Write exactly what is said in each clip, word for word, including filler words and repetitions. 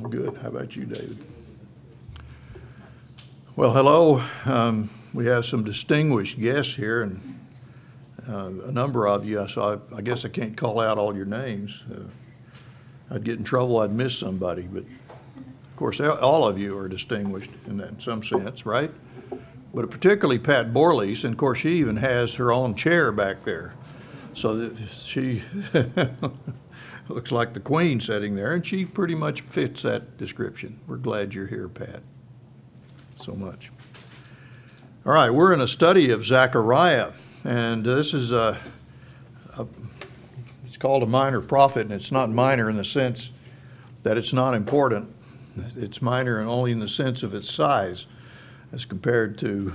Good. How about you, David? Well, hello. Um, we have some distinguished guests here, and uh, a number of you. So I, I guess I can't call out all your names. Uh, I'd get in trouble. I'd miss somebody. But of course, all of you are distinguished in that, in some sense, right? But particularly Pat Borlase, and of course, she even has her own chair back there, so that she looks like the queen sitting there, and she pretty much fits that description. We're glad you're here, Pat. So much. All right, we're in a study of Zechariah, and this is a, a it's called a minor prophet, and it's not minor in the sense that it's not important. It's minor only in the sense of its size as compared to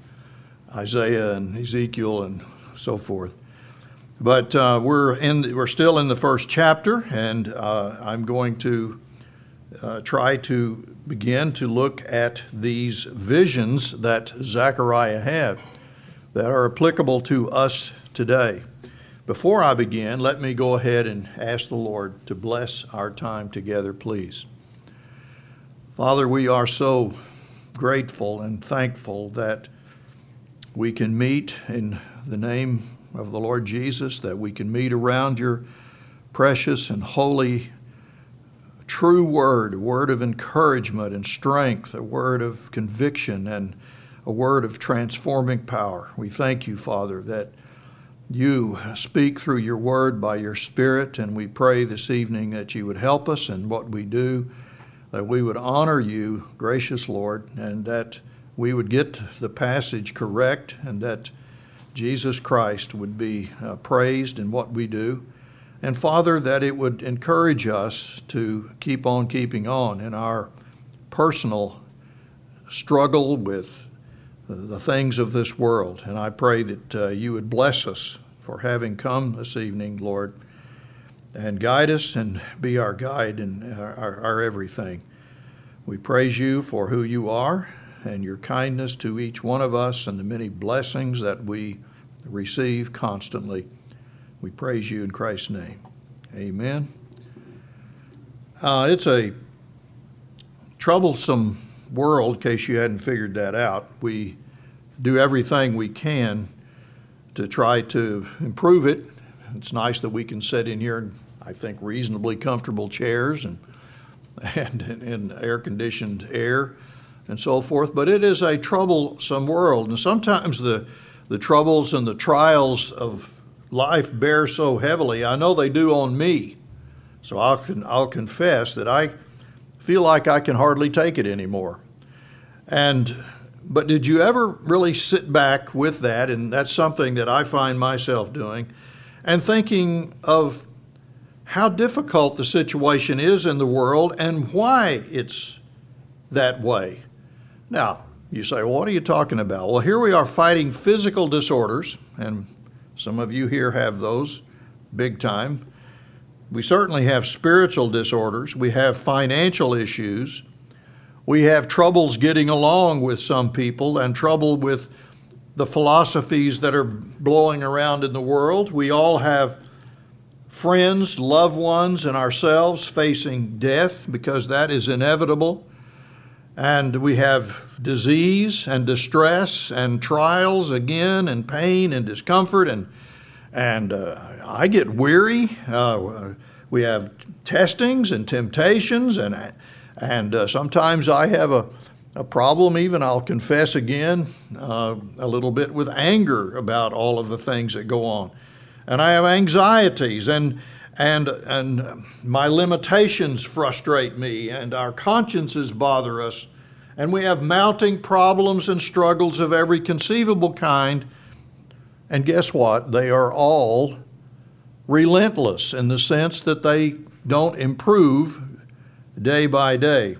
Isaiah and Ezekiel and so forth. But uh, we're in we're still in the first chapter, and uh, I'm going to uh, try to begin to look at these visions that Zechariah had that are applicable to us today. Before I begin, let me go ahead and ask the Lord to bless our time together, please. Father, we are so grateful and thankful that we can meet in the name of the Lord Jesus, that we can meet around your precious and holy true word, a word of encouragement and strength, a word of conviction and a word of transforming power. We thank you, Father, that you speak through your word by your Spirit, and we pray this evening that you would help us in what we do, that we would honor you, gracious Lord, and that we would get the passage correct, and that Jesus Christ would be uh, praised in what we do. And Father, that it would encourage us to keep on keeping on in our personal struggle with the things of this world. And I pray that uh, you would bless us for having come this evening, Lord, and guide us and be our guide and our, our, our everything. We praise you for who you are and your kindness to each one of us and the many blessings that we receive constantly. We praise you in Christ's name. Amen. Uh, it's a troublesome world, in case you hadn't figured that out. We do everything we can to try to improve it. It's nice that we can sit in here in, I think, reasonably comfortable chairs and and in air-conditioned air and so forth. But it is a troublesome world, and sometimes the the troubles and the trials of life bear so heavily. I know they do on me. So I'll I'll confess that I feel like I can hardly take it anymore. And but did you ever really sit back with that? And that's something that I find myself doing, and thinking of how difficult the situation is in the world and why it's that way. Now, you say, well, what are you talking about? Well, here we are fighting physical disorders, and some of you here have those big time. We certainly have spiritual disorders. We have financial issues. We have troubles getting along with some people and trouble with the philosophies that are blowing around in the world. We all have friends, loved ones, and ourselves facing death because that is inevitable. And we have disease and distress and trials again and pain and discomfort. And and uh, I get weary. Uh, we have testings and temptations. And and uh, sometimes I have a, a problem even, I'll confess again, uh, a little bit with anger about all of the things that go on. And I have anxieties, and and and my limitations frustrate me, and our consciences bother us, and we have mounting problems and struggles of every conceivable kind. And guess what? They are all relentless in the sense that they don't improve day by day.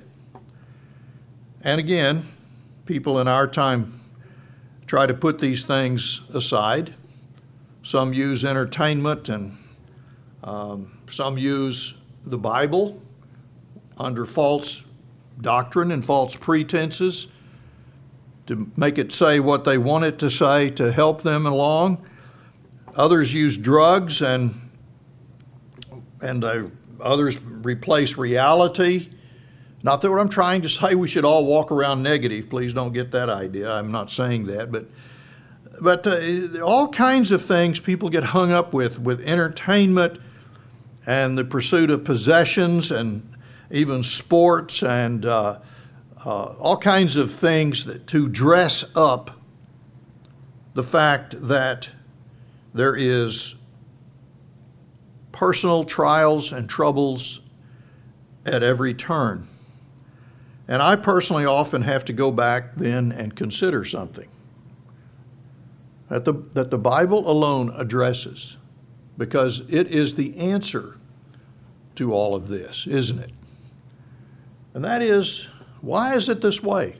And again, people in our time try to put these things aside. Some use entertainment, and um, some use the Bible under false doctrine and false pretenses to make it say what they want it to say to help them along. Others use drugs, and and uh, others replace reality Not that what I'm trying to say we should all walk around negative. Please don't get that idea. I'm not saying that. But but uh, all kinds of things people get hung up with, with entertainment and the pursuit of possessions and even sports and uh, uh, all kinds of things that to dress up the fact that there is personal trials and troubles at every turn. And I personally often have to go back then and consider something that the, that the Bible alone addresses, because it is the answer to all of this, isn't it? And that is, why is it this way?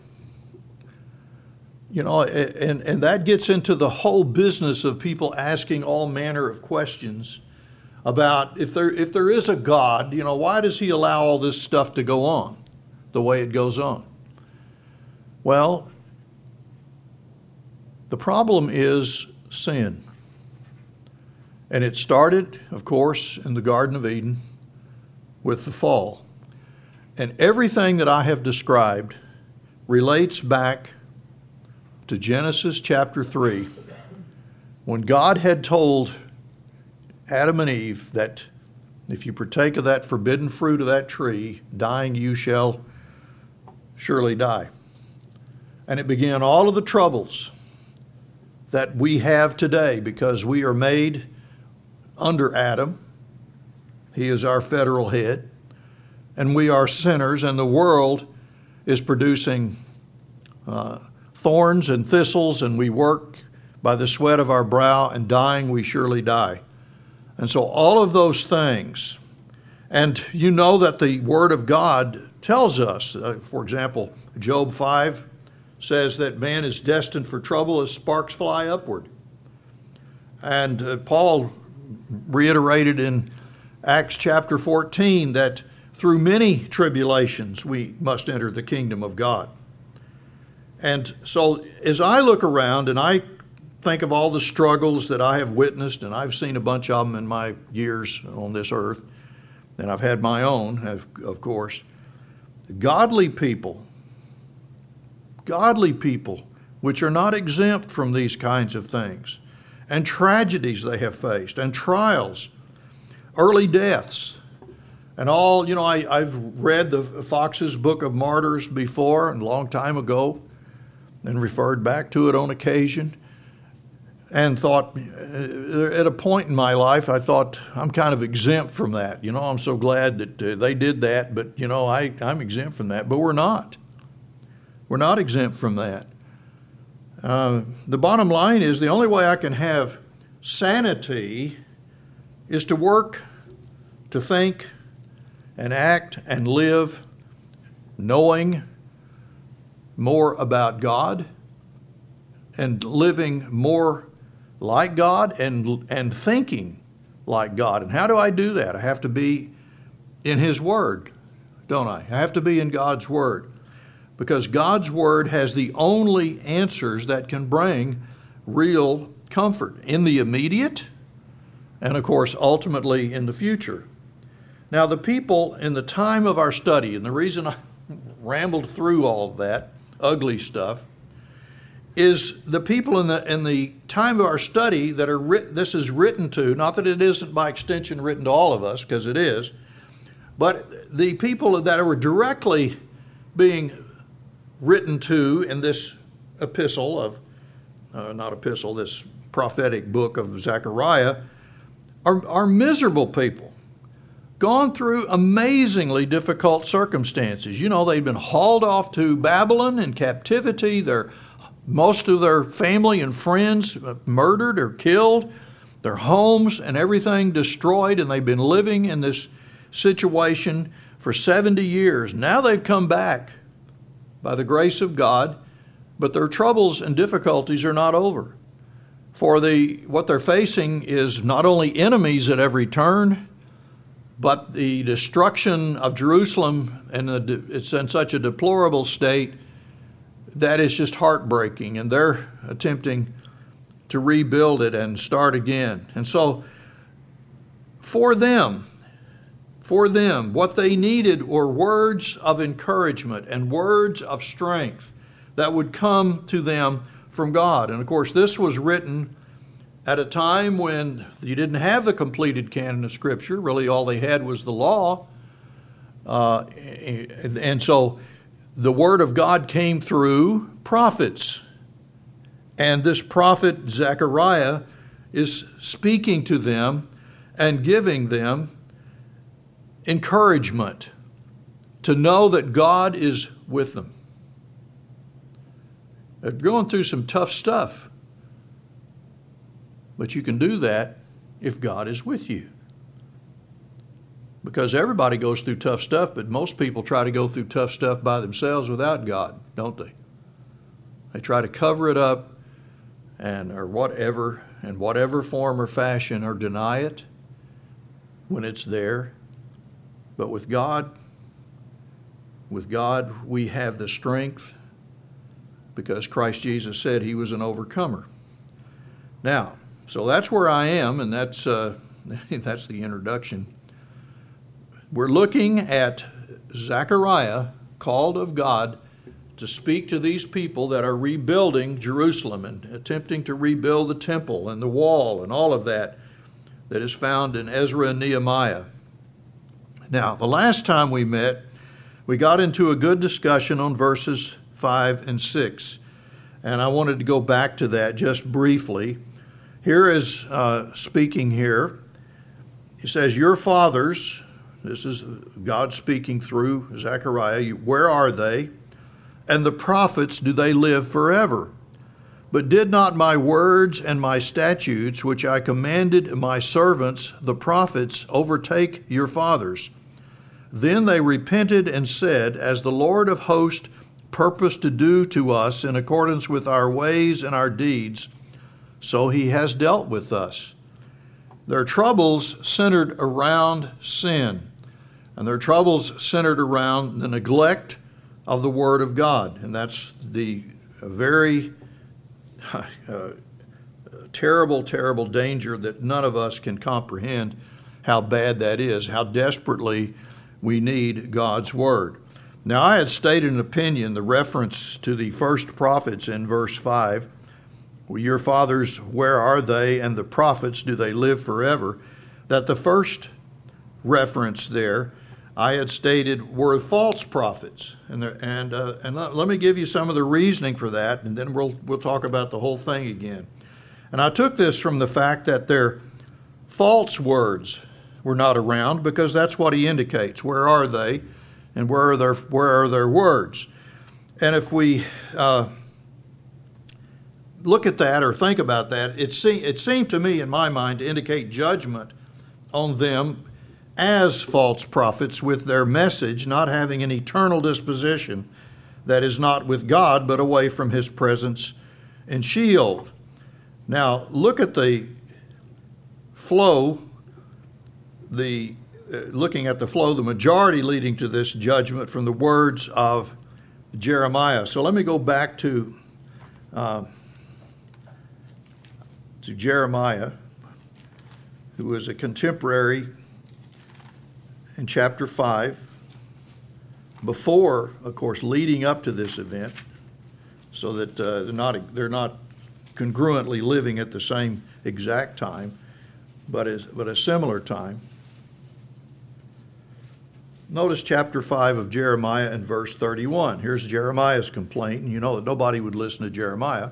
You know, and, and that gets into the whole business of people asking all manner of questions about if there if there is a God, you know, why does he allow all this stuff to go on the way it goes on? Well, the problem is sin. And it started, of course, in the Garden of Eden with the fall. And everything that I have described relates back to Genesis chapter three, when God had told Adam and Eve that if you partake of that forbidden fruit of that tree, dying you shall surely die. And it began all of the troubles that we have today, because we are made under Adam. He is our federal head. And we are sinners, and the world is producing uh, thorns and thistles, and we work by the sweat of our brow, and dying we surely die. And so all of those things, and you know that the Word of God tells us, uh, for example, Job five says that man is destined for trouble as sparks fly upward. And uh, Paul reiterated in Acts chapter fourteen that through many tribulations we must enter the kingdom of God. And so as I look around and I think of all the struggles that I have witnessed, and I've seen a bunch of them in my years on this earth, and I've had my own, of, of course, godly people, godly people, which are not exempt from these kinds of things, and tragedies they have faced, and trials, early deaths, and all, you know, I, I've read the Fox's Book of Martyrs before, and a long time ago, and referred back to it on occasion, and thought, at a point in my life, I thought, I'm kind of exempt from that. You know, I'm so glad that uh, they did that, but, you know, I, I'm exempt from that. But we're not. We're not exempt from that. Uh, the bottom line is the only way I can have sanity is to work, to think, and act, and live knowing more about God and living more like God and and thinking like God. And how do I do that? I have to be in His Word, don't I? I have to be in God's Word, because God's Word has the only answers that can bring real comfort in the immediate and, of course, ultimately in the future. Now, the people in the time of our study, and the reason I rambled through all of that ugly stuff, is the people in the in the time of our study that are writ- this is written to, not that it isn't by extension written to all of us, because it is, but the people that were directly being written to in this epistle of, uh, not epistle, this prophetic book of Zechariah, are, are miserable people, gone through amazingly difficult circumstances. You know, they've been hauled off to Babylon in captivity. They're Most of their family and friends murdered or killed, their homes and everything destroyed, and they've been living in this situation for seventy years. Now they've come back by the grace of God, but their troubles and difficulties are not over. For the what they're facing is not only enemies at every turn, but the destruction of Jerusalem, and it's in such a deplorable state that is just heartbreaking, and they're attempting to rebuild it and start again. And so for them, for them. What they needed were words of encouragement and words of strength that would come to them from God. And of course, this was written at a time when you didn't have the completed canon of Scripture. Really, all they had was the law. Uh, and, and so the Word of God came through prophets. And this prophet Zechariah is speaking to them and giving them encouragement to know that God is with them. They're going through some tough stuff. But you can do that if God is with you. Because everybody goes through tough stuff, but most people try to go through tough stuff by themselves without God, don't they? They try to cover it up and or whatever, in whatever form or fashion, or deny it when it's there. But with God, with God, we have the strength because Christ Jesus said he was an overcomer. Now, so that's where I am, and that's uh, that's the introduction. We're looking at Zechariah, called of God to speak to these people that are rebuilding Jerusalem and attempting to rebuild the temple and the wall and all of that that is found in Ezra and Nehemiah. Now, the last time we met, we got into a good discussion on verses five and six, and I wanted to go back to that just briefly. Here is uh, speaking here. He says, your fathers, this is God speaking through Zechariah, where are they? And the prophets, do they live forever? But did not my words and my statutes, which I commanded my servants, the prophets, overtake your fathers? Then they repented and said, as the Lord of hosts purposed to do to us in accordance with our ways and our deeds, so he has dealt with us. Their troubles centered around sin, and their troubles centered around the neglect of the Word of God. And that's the very uh, terrible, terrible danger that none of us can comprehend how bad that is, how desperately we need God's Word. Now, I had stated an opinion, the reference to the first prophets in verse five, your fathers, where are they? And the prophets, do they live forever? That the first reference there, I had stated, were false prophets. And there, and uh, and let, let me give you some of the reasoning for that, and then we'll we'll talk about the whole thing again. And I took this from the fact that their false words were not around, because that's what he indicates. Where are they? And where are their where are their words? And if we uh, look at that or think about that, it, se- it seemed to me, in my mind, to indicate judgment on them as false prophets, with their message not having an eternal disposition that is not with God but away from his presence in Sheol. Now, look at the flow, the uh, looking at the flow, the majority leading to this judgment from the words of Jeremiah. So let me go back to uh, to Jeremiah, who was a contemporary in chapter five, before, of course, leading up to this event, so that uh, they're not they're not congruently living at the same exact time, but as but a similar time. Notice chapter five of Jeremiah and verse thirty-one. Here's Jeremiah's complaint, and you know that nobody would listen to Jeremiah.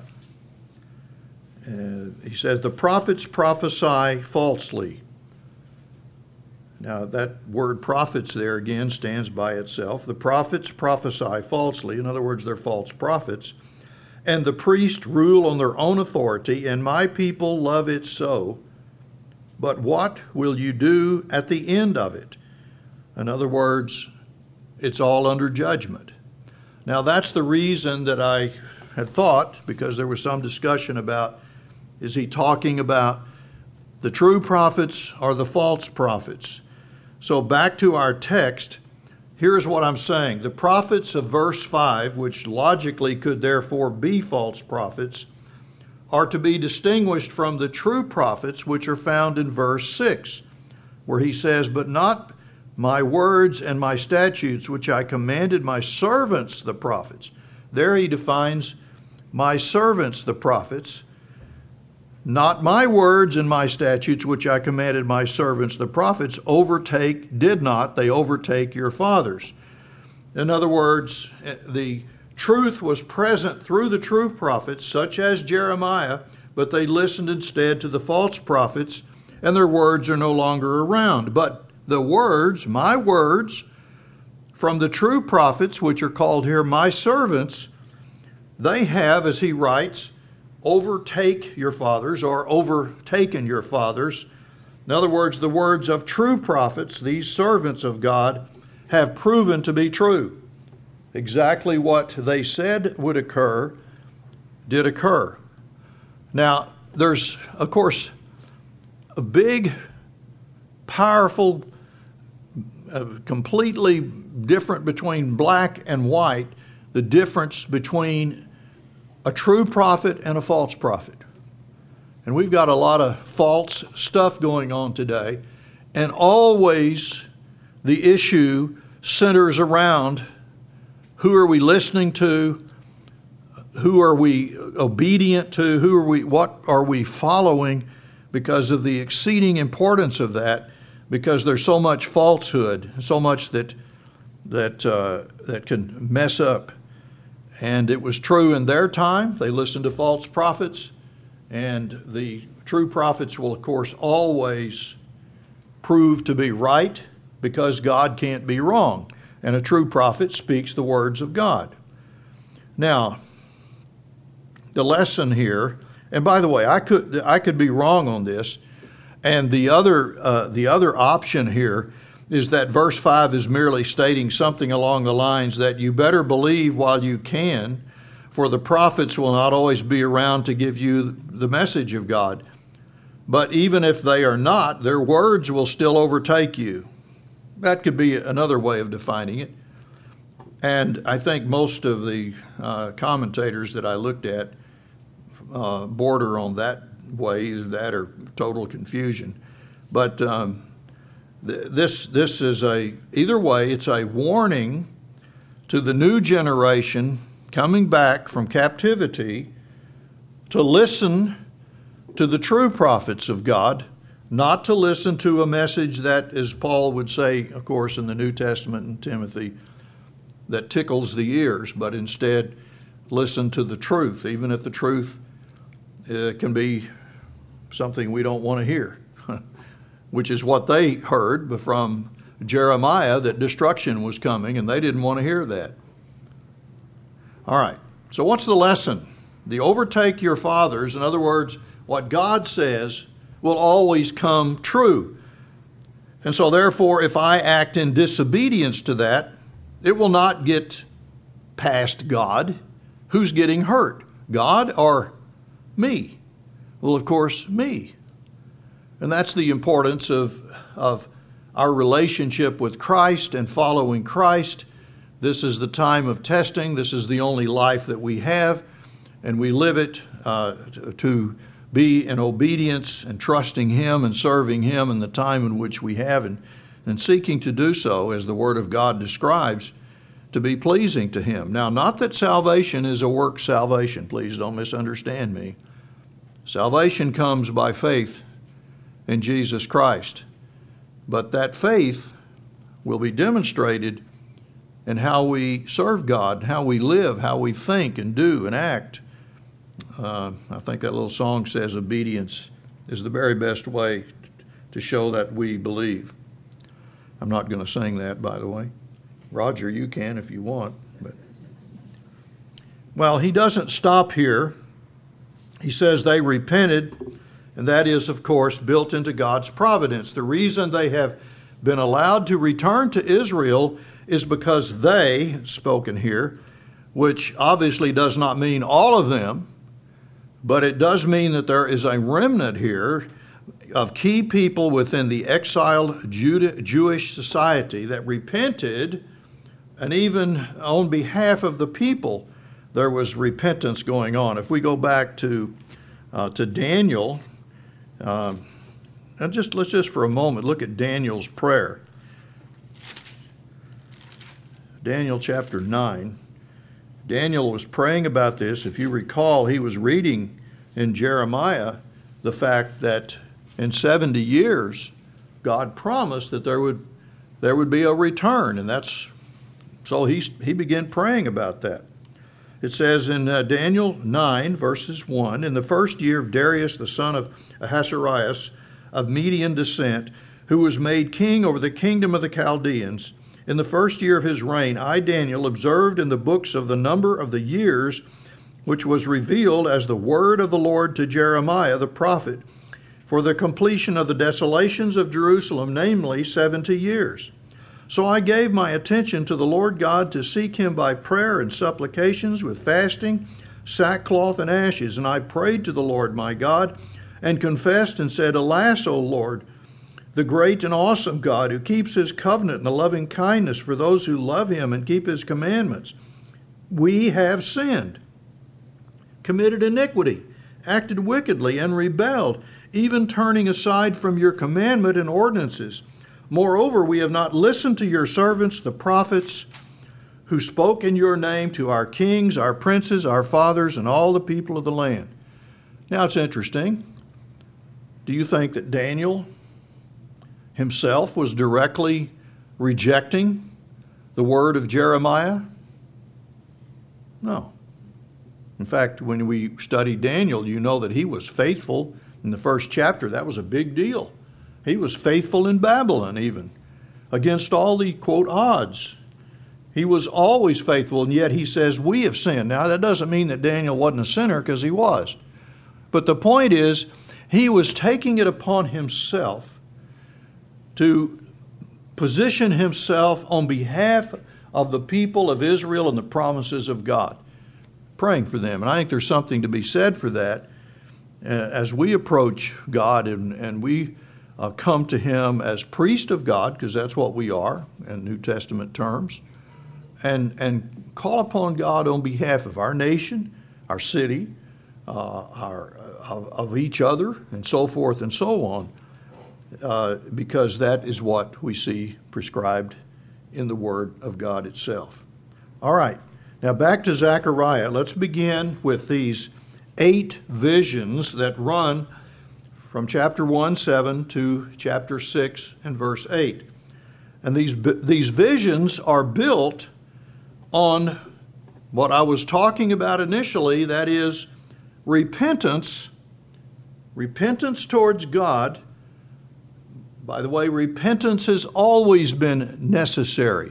Uh, he says, the prophets prophesy falsely. Now, that word prophets there again stands by itself. The prophets prophesy falsely. In other words, they're false prophets. And the priests rule on their own authority, and my people love it so. But what will you do at the end of it? In other words, it's all under judgment. Now, that's the reason that I had thought, because there was some discussion about, is he talking about the true prophets or the false prophets? So back to our text, here's what I'm saying. The prophets of verse five, which logically could therefore be false prophets, are to be distinguished from the true prophets, which are found in verse six, where he says, but not my words and my statutes, which I commanded my servants, the prophets. There he defines my servants, the prophets. Not my words and my statutes, which I commanded my servants, the prophets, overtake, did not, they overtake your fathers. In other words, the truth was present through the true prophets, such as Jeremiah, but they listened instead to the false prophets, and their words are no longer around. But the words, my words, from the true prophets, which are called here my servants, they have, as he writes, overtake your fathers, or overtaken your fathers. In other words, the words of true prophets, these servants of God, have proven to be true. Exactly what they said would occur did occur. Now, there's, of course, a big, powerful, uh, completely different between black and white, the difference between a true prophet and a false prophet. And we've got a lot of false stuff going on today, and always the issue centers around who are we listening to, who are we obedient to, who are we, what are we following, because of the exceeding importance of that, because there's so much falsehood, so much that that uh, that can mess up. And it was true in their time. They listened to false prophets, and the true prophets will, of course, always prove to be right, because God can't be wrong, and a true prophet speaks the words of God. Now, the lesson here, and by the way, I could I could be wrong on this, and the other uh, the other option here is that verse five is merely stating something along the lines that you better believe while you can, for the prophets will not always be around to give you the message of God. But even if they are not, their words will still overtake you. That could be another way of defining it. And I think most of the uh, commentators that I looked at uh, border on that way, either that or total confusion. But um, th- this this is a, either way, it's a warning to the new generation coming back from captivity to listen to the true prophets of God, not to listen to a message that, as Paul would say, of course, in the New Testament in Timothy, that tickles the ears, but instead listen to the truth, even if the truth uh, can be something we don't want to hear, which is what they heard from Jeremiah, that destruction was coming, and they didn't want to hear that. All right, so what's the lesson? The overtake your fathers, in other words, what God says will always come true. And so therefore, if I act in disobedience to that, it will not get past God. Who's getting hurt? God or me? Well, of course, me. And that's the importance of, of our relationship with Christ and following Christ. This is the time of testing. This is the only life that we have, and we live it uh, to, to be in obedience and trusting Him and serving Him in the time in which we have, and, and seeking to do so, as the Word of God describes, to be pleasing to Him. Now, not that salvation is a work salvation. Please don't misunderstand me. Salvation comes by faith in Jesus Christ. But that faith will be demonstrated in how we serve God, how we live, how we think and do and act. Uh, I think that little song says obedience is the very best way to show that we believe. I'm not going to sing that, by the way. Roger, you can if you want. But well, he doesn't stop here. He says they repented, and that is, of course, built into God's providence. The reason they have been allowed to return to Israel is because they, spoken here, which obviously does not mean all of them, but it does mean that there is a remnant here of key people within the exiled Judah, Jewish society that repented, and even on behalf of the people, there was repentance going on. If we go back to uh, to Daniel, um, and just let's just for a moment look at Daniel's prayer. Daniel chapter nine. Daniel was praying about this. If you recall, he was reading in Jeremiah the fact that in seventy years, God promised that there would there would be a return, and that's so he he began praying about that. It says in uh, Daniel nine, verses one, in the first year of Darius, the son of Ahasuerus, of Median descent, who was made king over the kingdom of the Chaldeans, in the first year of his reign, I, Daniel, observed in the books of the number of the years which was revealed as the word of the Lord to Jeremiah the prophet, for the completion of the desolations of Jerusalem, namely seventy years. So I gave my attention to the Lord God to seek him by prayer and supplications with fasting, sackcloth, and ashes. And I prayed to the Lord my God and confessed and said, Alas, O Lord, the great and awesome God who keeps his covenant and the loving kindness for those who love him and keep his commandments. We have sinned, committed iniquity, acted wickedly, and rebelled, even turning aside from your commandment and ordinances. Moreover, we have not listened to your servants, the prophets, who spoke in your name to our kings, our princes, our fathers, and all the people of the land. Now it's interesting. Do you think that Daniel himself was directly rejecting the word of Jeremiah? No. In fact, when we study Daniel, you know that he was faithful in the first chapter. That was a big deal. He was faithful in Babylon even, against all the, quote, odds. He was always faithful, and yet he says, we have sinned. Now, that doesn't mean that Daniel wasn't a sinner, because he was. But the point is, he was taking it upon himself to position himself on behalf of the people of Israel and the promises of God, praying for them. And I think there's something to be said for that uh, as we approach God and, and we uh, come to him as priest of God, because that's what we are in New Testament terms, and, and call upon God on behalf of our nation, our city, uh, our, of, of each other, and so forth and so on. Uh, because that is what we see prescribed in the Word of God itself. All right, now back to Zechariah. Let's begin with these eight visions that run from chapter one, seven to chapter six and verse eight. And these, these visions are built on what I was talking about initially, that is repentance, repentance towards God. By the way, repentance has always been necessary.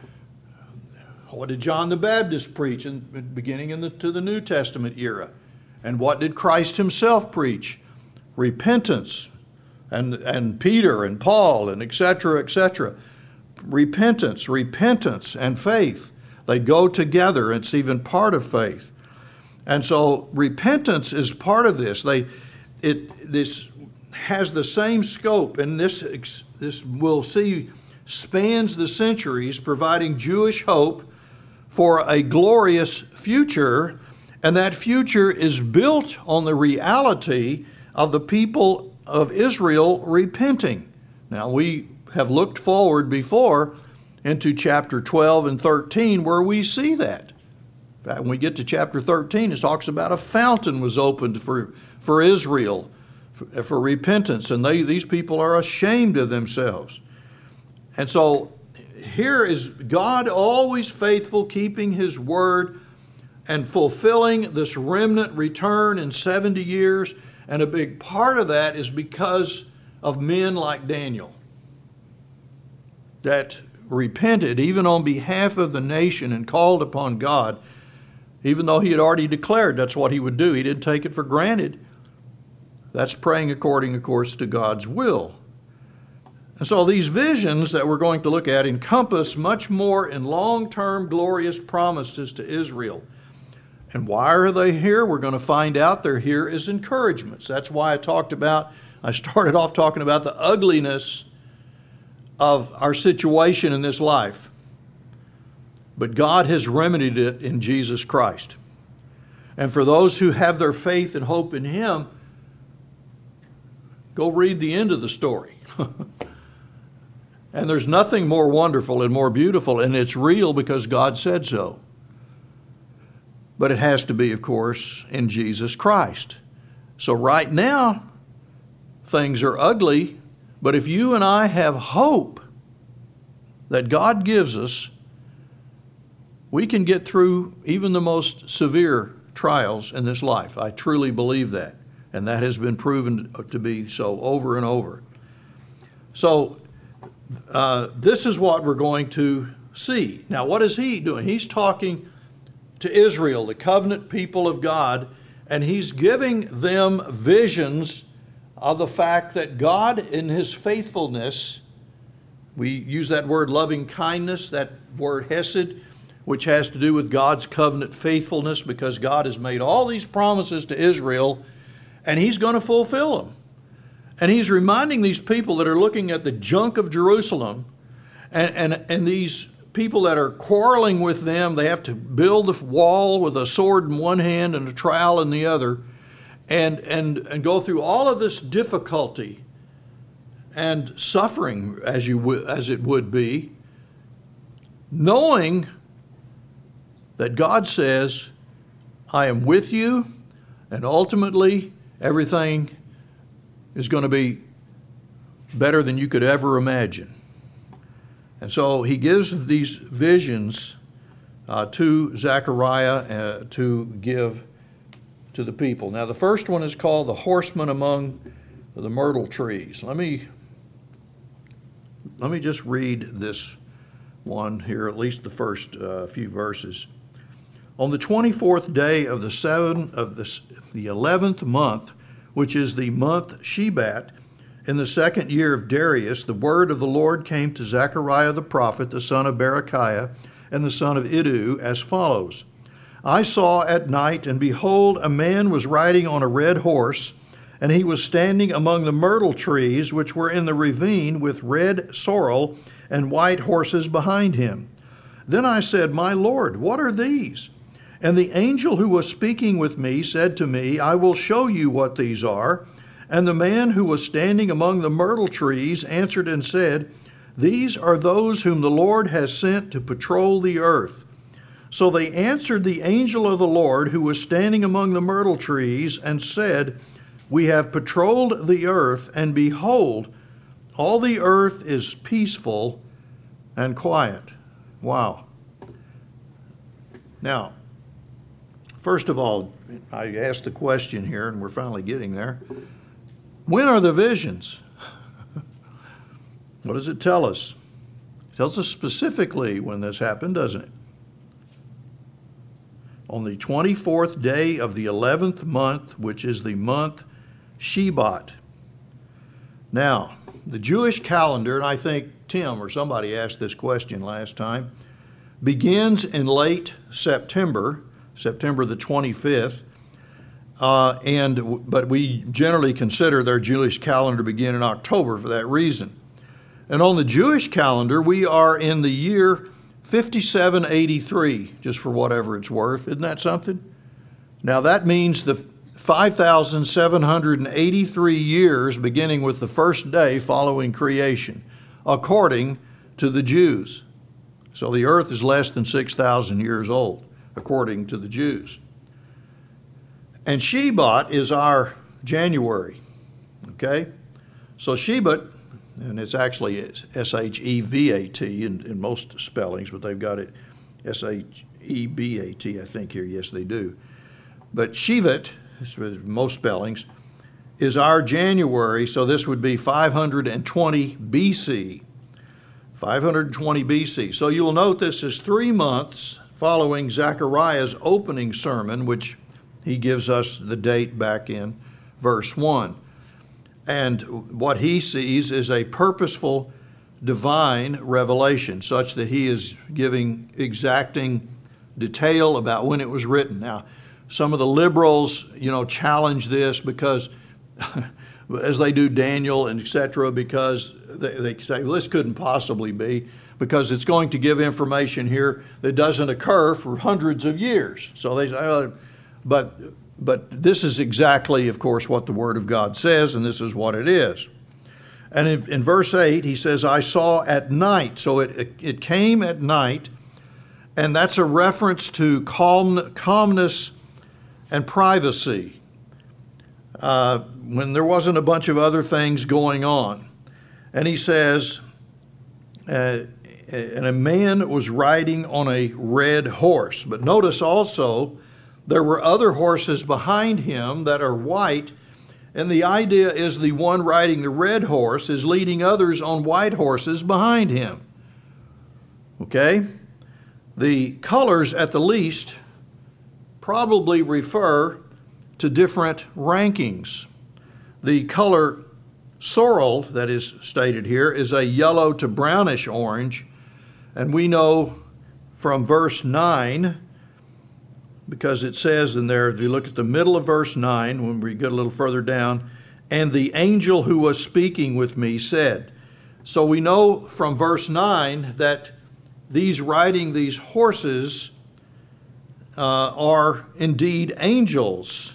What did John the Baptist preach in beginning in the, to the New Testament era? And what did Christ himself preach? Repentance. And, and Peter and Paul and et cetera, et cetera. Repentance, repentance and faith. They go together. It's even part of faith. And so repentance is part of this. They, it, this has the same scope, and this this we'll see spans the centuries, providing Jewish hope for a glorious future, and that future is built on the reality of the people of Israel repenting. Now, we have looked forward before into chapter twelve and thirteen, where we see that. In fact, when we get to chapter thirteen, it talks about a fountain was opened for, for Israel for, for repentance, and they these people are ashamed of themselves. And so here is God always faithful, keeping his word and fulfilling this remnant return in seventy years. And a big part of that is because of men like Daniel that repented even on behalf of the nation and called upon God, even though he had already declared that's what he would do. He didn't take it for granted. That's praying according, of course, to God's will. And so these visions that we're going to look at encompass much more in long-term glorious promises to Israel. And why are they here? We're going to find out. They're here as encouragements. That's why I talked about, I started off talking about the ugliness of our situation in this life. But God has remedied it in Jesus Christ. And for those who have their faith and hope in him, go read the end of the story. And there's nothing more wonderful and more beautiful, and it's real because God said so. But it has to be, of course, in Jesus Christ. So right now, things are ugly, but if you and I have hope that God gives us, we can get through even the most severe trials in this life. I truly believe that, and that has been proven to be so over and over. So uh, this is what we're going to see. Now, what is he doing? He's talking to Israel, the covenant people of God, and he's giving them visions of the fact that God in his faithfulness, we use that word loving kindness, that word hesed, which has to do with God's covenant faithfulness, because God has made all these promises to Israel and he's going to fulfill them. And he's reminding these people that are looking at the junk of Jerusalem and, and, and these people that are quarreling with them, they have to build the wall with a sword in one hand and a trowel in the other, and and and go through all of this difficulty and suffering as you w- as it would be, knowing that God says, I am with you, and ultimately everything is going to be better than you could ever imagine. And so he gives these visions uh, to Zechariah uh, to give to the people. Now, the first one is called the horseman among the myrtle trees. Let me let me just read this one here, at least the first uh, few verses. On the twenty-fourth day of the seven of the the eleventh month, which is the month Shebat, in the second year of Darius, the word of the Lord came to Zechariah the prophet, the son of Berechiah, and the son of Iddu, as follows. I saw at night, and behold, a man was riding on a red horse, and he was standing among the myrtle trees which were in the ravine, with red sorrel and white horses behind him. Then I said, My Lord, what are these? And the angel who was speaking with me said to me, I will show you what these are. And the man who was standing among the myrtle trees answered and said, These are those whom the Lord has sent to patrol the earth. So they answered the angel of the Lord who was standing among the myrtle trees and said, We have patrolled the earth, and behold, all the earth is peaceful and quiet. Wow. Now, first of all, I asked the question here, and we're finally getting there. When are the visions? What does it tell us? It tells us specifically when this happened, doesn't it? On the twenty-fourth day of the eleventh month, which is the month Shebat. Now, the Jewish calendar, and I think Tim or somebody asked this question last time, begins in late September, September the twenty-fifth, uh, and but we generally consider their Jewish calendar begin in October for that reason. And on the Jewish calendar, we are in the year fifty-seven eighty-three, just for whatever it's worth. Isn't that something? Now that means the five thousand seven hundred eighty-three years beginning with the first day following creation, according to the Jews. So the earth is less than six thousand years old, according to the Jews. And Shebat is our January. Okay? So Shebat, and it's actually S H E V A T in, in most spellings, but they've got it S H E B A T, I think here. Yes, they do. But Shevat, most spellings, is our January, so this would be five hundred twenty B C. five hundred twenty B C. So you will note this is three months following Zechariah's opening sermon, which he gives us the date back in verse one. And what he sees is a purposeful divine revelation, such that he is giving exacting detail about when it was written. Now, some of the liberals, you know, challenge this because, as they do Daniel and et cetera, because they, they say, well, this couldn't possibly be, because it's going to give information here that doesn't occur for hundreds of years. So they say, oh, but but this is exactly, of course, what the Word of God says, and this is what it is. And in, in verse eight, he says, I saw at night. So it, it, it came at night, and that's a reference to calm, calmness and privacy, uh, when there wasn't a bunch of other things going on. And he says, uh, and a man was riding on a red horse. But notice also, there were other horses behind him that are white. And the idea is the one riding the red horse is leading others on white horses behind him. Okay? The colors, at the least, probably refer to different rankings. The color sorrel that is stated here is a yellow to brownish orange. And we know from verse nine, because it says in there, if you look at the middle of verse nine, when we get a little further down, and the angel who was speaking with me said. So we know from verse nine that these riding these horses uh, are indeed angels.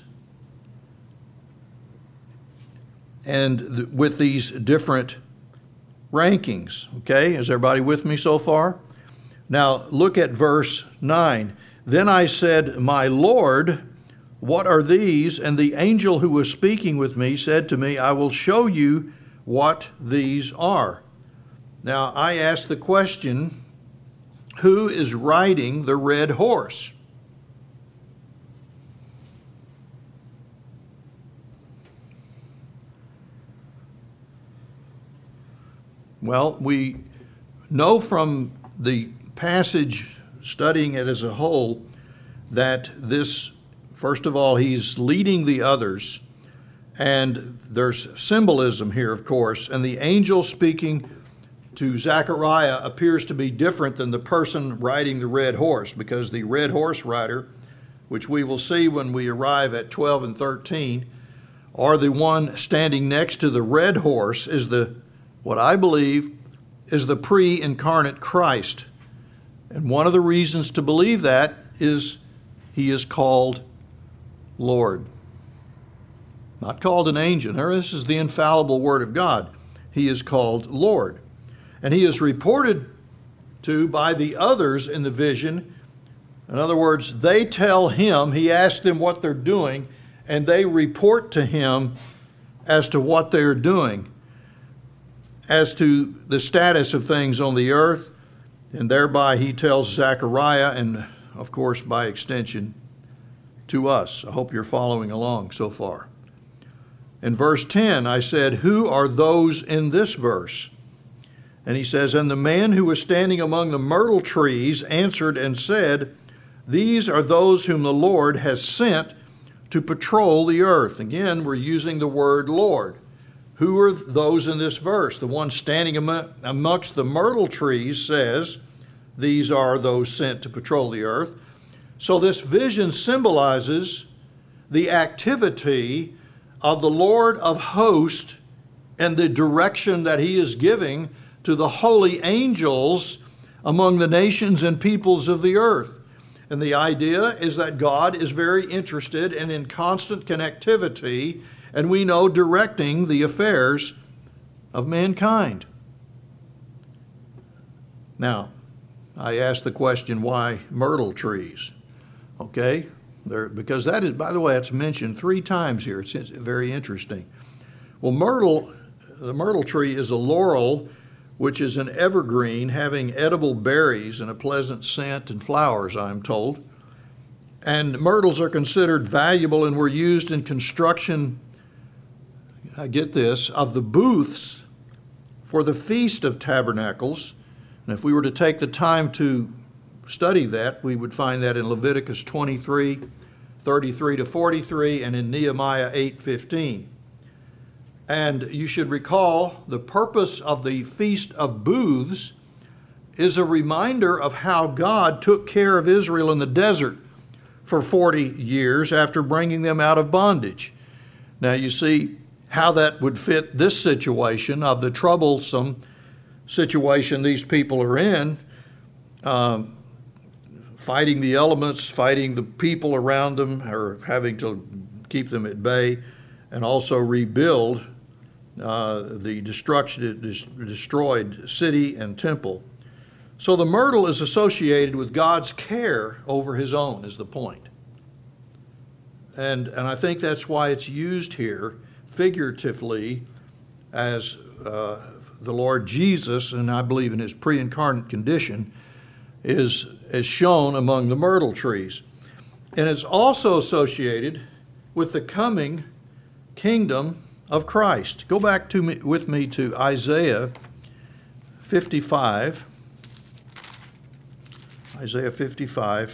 And th- with these different rankings. Okay, is everybody with me so far? Now look at verse nine. Then I said, my Lord, what are these? And the angel who was speaking with me said to me, I will show you what these are. Now I ask the question, who is riding the red horse? Well, we know from the passage, studying it as a whole, that this, first of all, he's leading the others, and there's symbolism here, of course, and the angel speaking to Zechariah appears to be different than the person riding the red horse, because the red horse rider, which we will see when we arrive at twelve and thirteen, or the one standing next to the red horse is the, what I believe, is the pre-incarnate Christ. And one of the reasons to believe that is he is called Lord. Not called an angel. Now, this is the infallible Word of God. He is called Lord. And he is reported to by the others in the vision. In other words, they tell him, he asks them what they're doing, and they report to him as to what they're doing, as to the status of things on the earth. And thereby he tells Zechariah, and of course by extension to us. I hope you're following along so far. In verse ten, I said, who are those in this verse? And he says, and the man who was standing among the myrtle trees answered and said, these are those whom the Lord has sent to patrol the earth. Again, we're using the word Lord. Who are those in this verse? The one standing amongst the myrtle trees says, these are those sent to patrol the earth. So this vision symbolizes the activity of the Lord of hosts and the direction that he is giving to the holy angels among the nations and peoples of the earth. And the idea is that God is very interested and in constant connectivity, and we know directing the affairs of mankind. Now, I asked the question, why myrtle trees? Okay, there, because that is, by the way, it's mentioned three times here. It's, it's very interesting. Well, myrtle, the myrtle tree is a laurel, which is an evergreen having edible berries and a pleasant scent and flowers, I'm told. And myrtles are considered valuable and were used in construction, I get this, of the booths for the Feast of Tabernacles. And if we were to take the time to study that, we would find that in Leviticus twenty-three, thirty-three to forty-three, and in Nehemiah eight fifteen. And you should recall the purpose of the Feast of Booths is a reminder of how God took care of Israel in the desert for forty years after bringing them out of bondage. Now you see how that would fit this situation of the troublesome situation these people are in, um, fighting the elements, fighting the people around them, or having to keep them at bay, and also rebuild uh, the destruction, destroyed city and temple. So the myrtle is associated with God's care over his own, is the point. And, and I think that's why it's used here figuratively as uh, the Lord Jesus, and I believe in his pre-incarnate condition, is, is shown among the myrtle trees. And it's also associated with the coming kingdom of Christ. Go back to me, with me to Isaiah fifty-five. Isaiah fifty-five.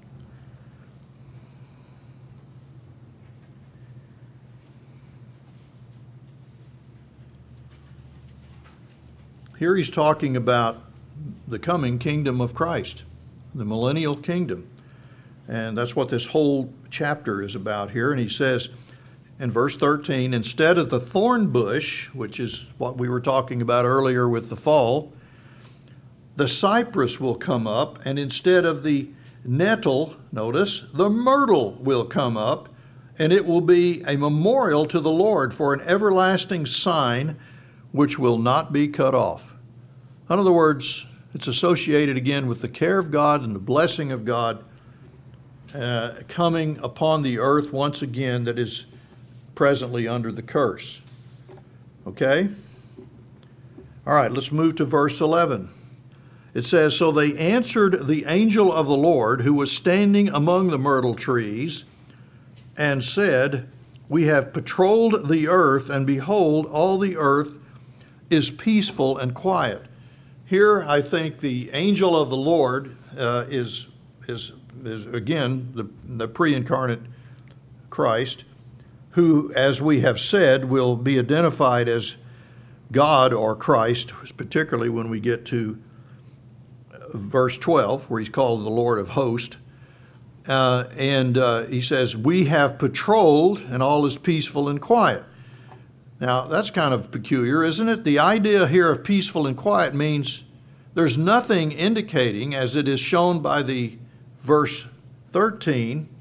Here he's talking about the coming kingdom of Christ, the millennial kingdom. And that's what this whole chapter is about here. And he says in verse thirteen, instead of the thorn bush, which is what we were talking about earlier with the fall, the cypress will come up, and instead of the nettle, notice, the myrtle will come up, and it will be a memorial to the Lord for an everlasting sign which will not be cut off. In other words, it's associated again with the care of God and the blessing of God uh, coming upon the earth once again that is presently under the curse. Okay? All right, let's move to verse eleven. It says, so they answered the angel of the Lord who was standing among the myrtle trees and said, we have patrolled the earth, and behold, all the earth is peaceful and quiet. Here, I think the angel of the Lord uh, is, is, is, again, the, the pre-incarnate Christ, who, as we have said, will be identified as God or Christ, particularly when we get to verse twelve, where he's called the Lord of hosts. Uh, and uh, he says, we have patrolled, and all is peaceful and quiet. Now, that's kind of peculiar, isn't it? The idea here of peaceful and quiet means there's nothing indicating, as it is shown by the verse thirteen,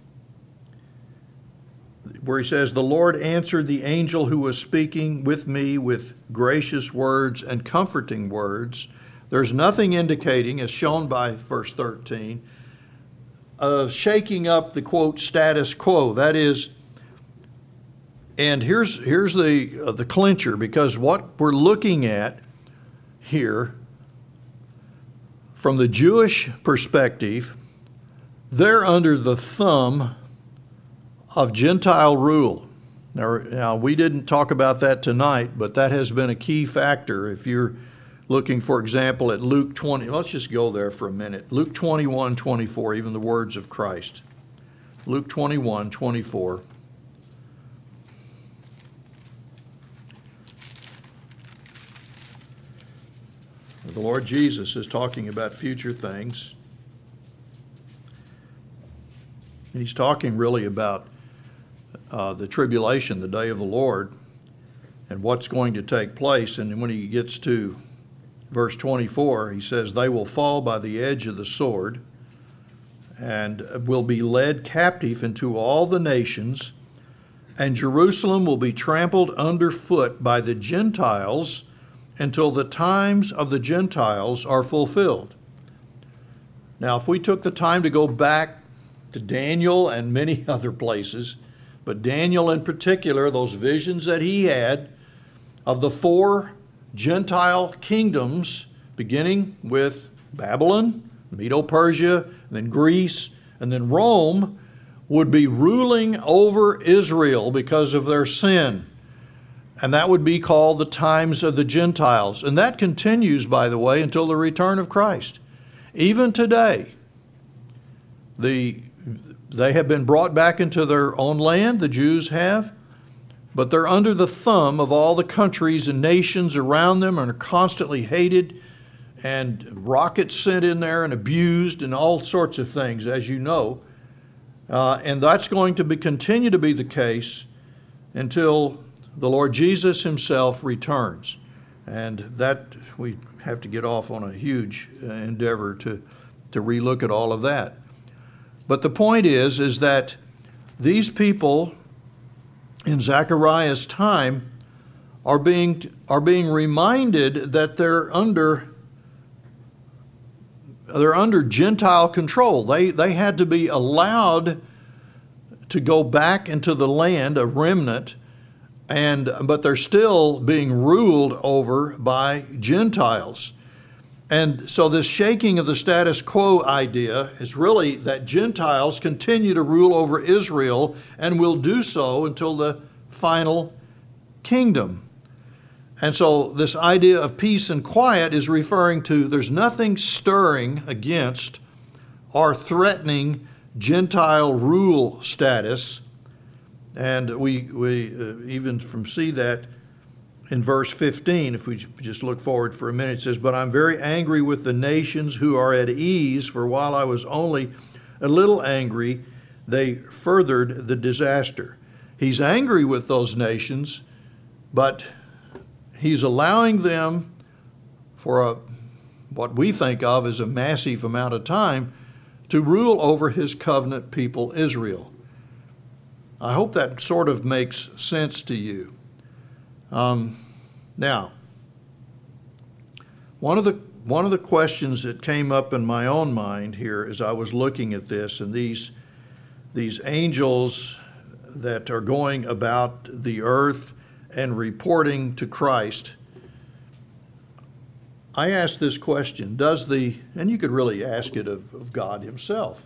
where he says, the Lord answered the angel who was speaking with me with gracious words and comforting words. There's nothing indicating, as shown by verse thirteen, of shaking up the, quote, status quo. That is, and here's here's the uh, the clincher, because what we're looking at here, from the Jewish perspective, they're under the thumb of Gentile rule. Now, now, we didn't talk about that tonight, but that has been a key factor. If you're looking, for example, at Luke twenty, let's just go there for a minute. Luke twenty-one twenty-four, even the words of Christ. Luke twenty-one twenty-four. The Lord Jesus is talking about future things. And he's talking really about uh, the tribulation, the day of the Lord, and what's going to take place. And when he gets to verse twenty-four, he says, they will fall by the edge of the sword and will be led captive into all the nations, and Jerusalem will be trampled underfoot by the Gentiles until the times of the Gentiles are fulfilled. Now, if we took the time to go back to Daniel and many other places, but Daniel in particular, those visions that he had of the four Gentile kingdoms, beginning with Babylon, Medo-Persia, then Greece, and then Rome, would be ruling over Israel because of their sin. And that would be called the times of the Gentiles. And that continues, by the way, until the return of Christ. Even today, the they have been brought back into their own land, the Jews have, but they're under the thumb of all the countries and nations around them and are constantly hated and rockets sent in there and abused and all sorts of things, as you know. Uh, and that's going to be, continue to be the case until the Lord Jesus himself returns. And that, we have to get off on a huge uh, endeavor to, to relook at all of that. But the point is, is that these people in Zechariah's time are being are being reminded that they're under they're under Gentile control. They they had to be allowed to go back into the land, a remnant, and but they're still being ruled over by Gentiles. And so this shaking of the status quo idea is really that Gentiles continue to rule over Israel and will do so until the final kingdom. And so this idea of peace and quiet is referring to there's nothing stirring against or threatening Gentile rule status. And we we uh, even from see that in verse fifteen, if we just look forward for a minute, it says, "But I'm very angry with the nations who are at ease, for while I was only a little angry, they furthered the disaster." He's angry with those nations, but he's allowing them for a what we think of as a massive amount of time to rule over his covenant people Israel. I hope that sort of makes sense to you. Um, now, one of the one of the questions that came up in my own mind here as I was looking at this, and these these angels that are going about the earth and reporting to Christ, I asked this question: Does the and you could really ask it of, of God Himself.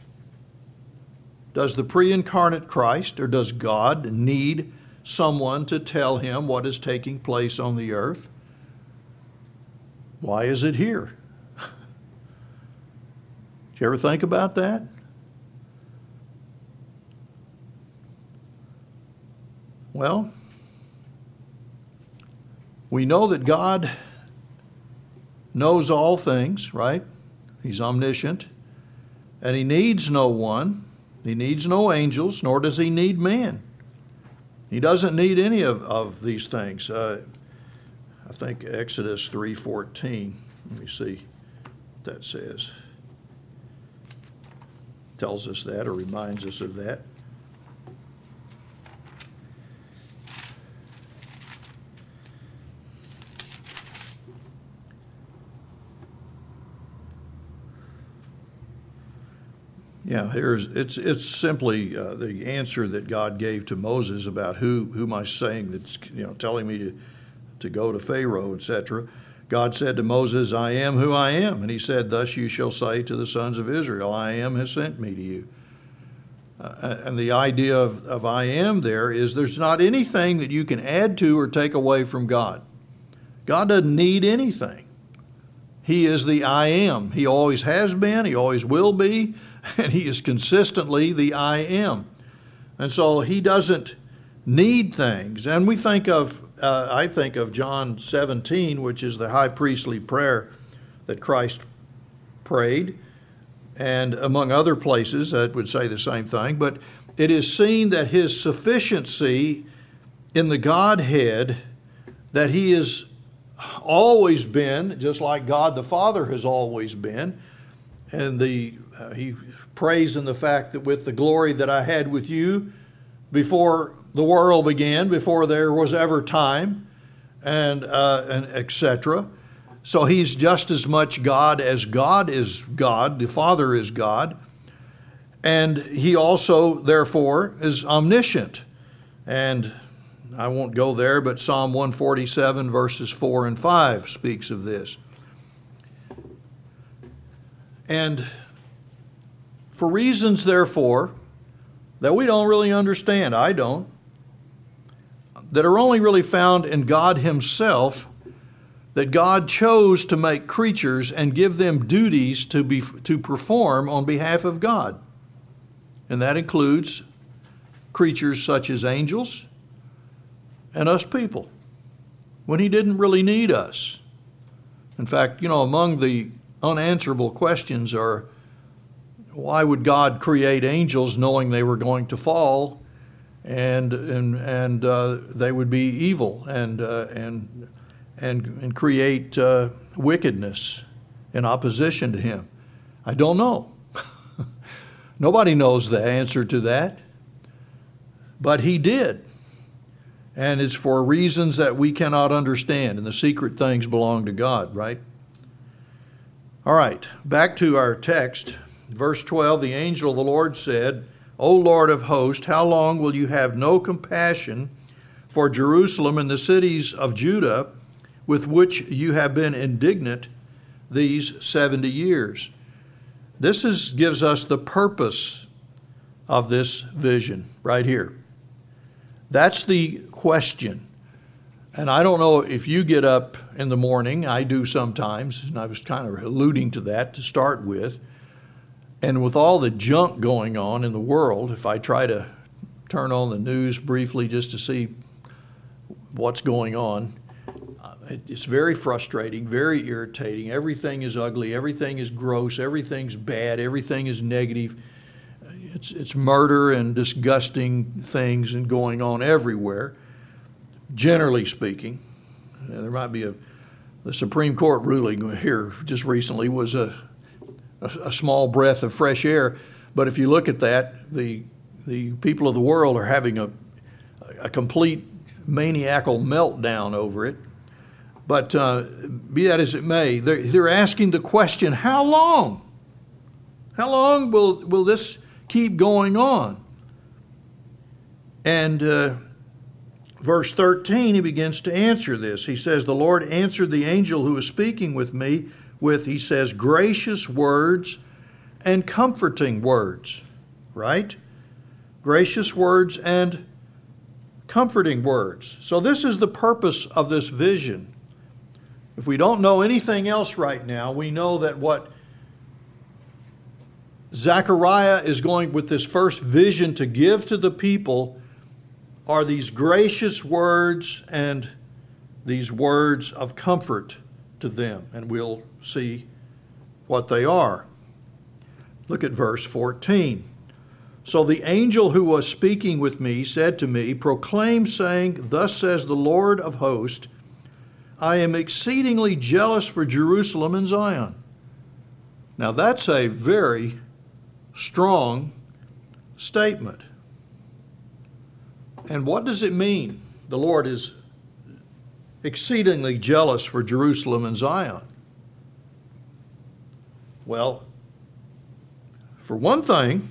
Does the pre-incarnate Christ, or does God need someone to tell him what is taking place on the earth? Why is it here? Did you ever think about that? Well, we know that God knows all things, right? He's omniscient, and He needs no one. He needs no angels, nor does He need man. He doesn't need any of, of these things. Uh, I think Exodus three fourteen, let me see what that says. Tells us that, or reminds us of that. Yeah, here's it's it's simply uh, the answer that God gave to Moses about who who am I saying that's you know telling me to to go to Pharaoh, et cetera. God said to Moses, "I am who I am," and He said, "Thus you shall say to the sons of Israel, I am has sent me to you." Uh, and the idea of, of I am there is there's not anything that you can add to or take away from God. God doesn't need anything. He is the I am. He always has been. He always will be. And He is consistently the I am. And so He doesn't need things. And we think of, uh, I think of John seventeen, which is the high priestly prayer that Christ prayed. And among other places that would say the same thing. But it is seen that His sufficiency in the Godhead, that He has always been, just like God the Father has always been. And the uh, he prays in the fact that with the glory that I had with you before the world began, before there was ever time, and uh, and et cetera. So He's just as much God as God is God. The Father is God, and He also, therefore, is omniscient. And I won't go there, but Psalm one forty-seven verses four and five speaks of this. And for reasons, therefore, that we don't really understand, I don't, that are only really found in God Himself, that God chose to make creatures and give them duties to be to perform on behalf of God. And that includes creatures such as angels and us people, when He didn't really need us. In fact, you know, among the unanswerable questions are, why would God create angels knowing they were going to fall and and and uh, they would be evil and uh, and and and create uh, wickedness in opposition to Him? I don't know. Nobody knows the answer to that. But He did. And it's for reasons that we cannot understand, and the secret things belong to God, right? All right, back to our text. Verse twelve, the angel of the Lord said, O Lord of hosts, how long will you have no compassion for Jerusalem and the cities of Judah, with which you have been indignant these seventy years? This is, gives us the purpose of this vision right here. That's the question. And I don't know if you get up in the morning. I do sometimes, and I was kind of alluding to that to start with. And with all the junk going on in the world, if I try to turn on the news briefly just to see what's going on, it's very frustrating, very irritating. Everything is ugly. Everything is gross. Everything's bad. Everything is negative. It's, it's murder and disgusting things and going on everywhere, generally speaking. And there might be a, the Supreme Court ruling here just recently was a, a, a small breath of fresh air. But if you look at that, the the people of the world are having a, a complete maniacal meltdown over it. But uh, be that as it may, they're, they're asking the question, how long? How long will, will this keep going on? And uh, verse thirteen, he begins to answer this. He says, the Lord answered the angel who was speaking with me with, he says, gracious words and comforting words. Right? Gracious words and comforting words. So this is the purpose of this vision. If we don't know anything else right now, we know that what Zechariah is going with this first vision to give to the people are these gracious words and these words of comfort to them. And we'll see what they are. Look at verse fourteen. So the angel who was speaking with me said to me, proclaim, saying, thus says the Lord of hosts, I am exceedingly jealous for Jerusalem and Zion. Now that's a very strong statement. And what does it mean? The Lord is exceedingly jealous for Jerusalem and Zion. Well, for one thing,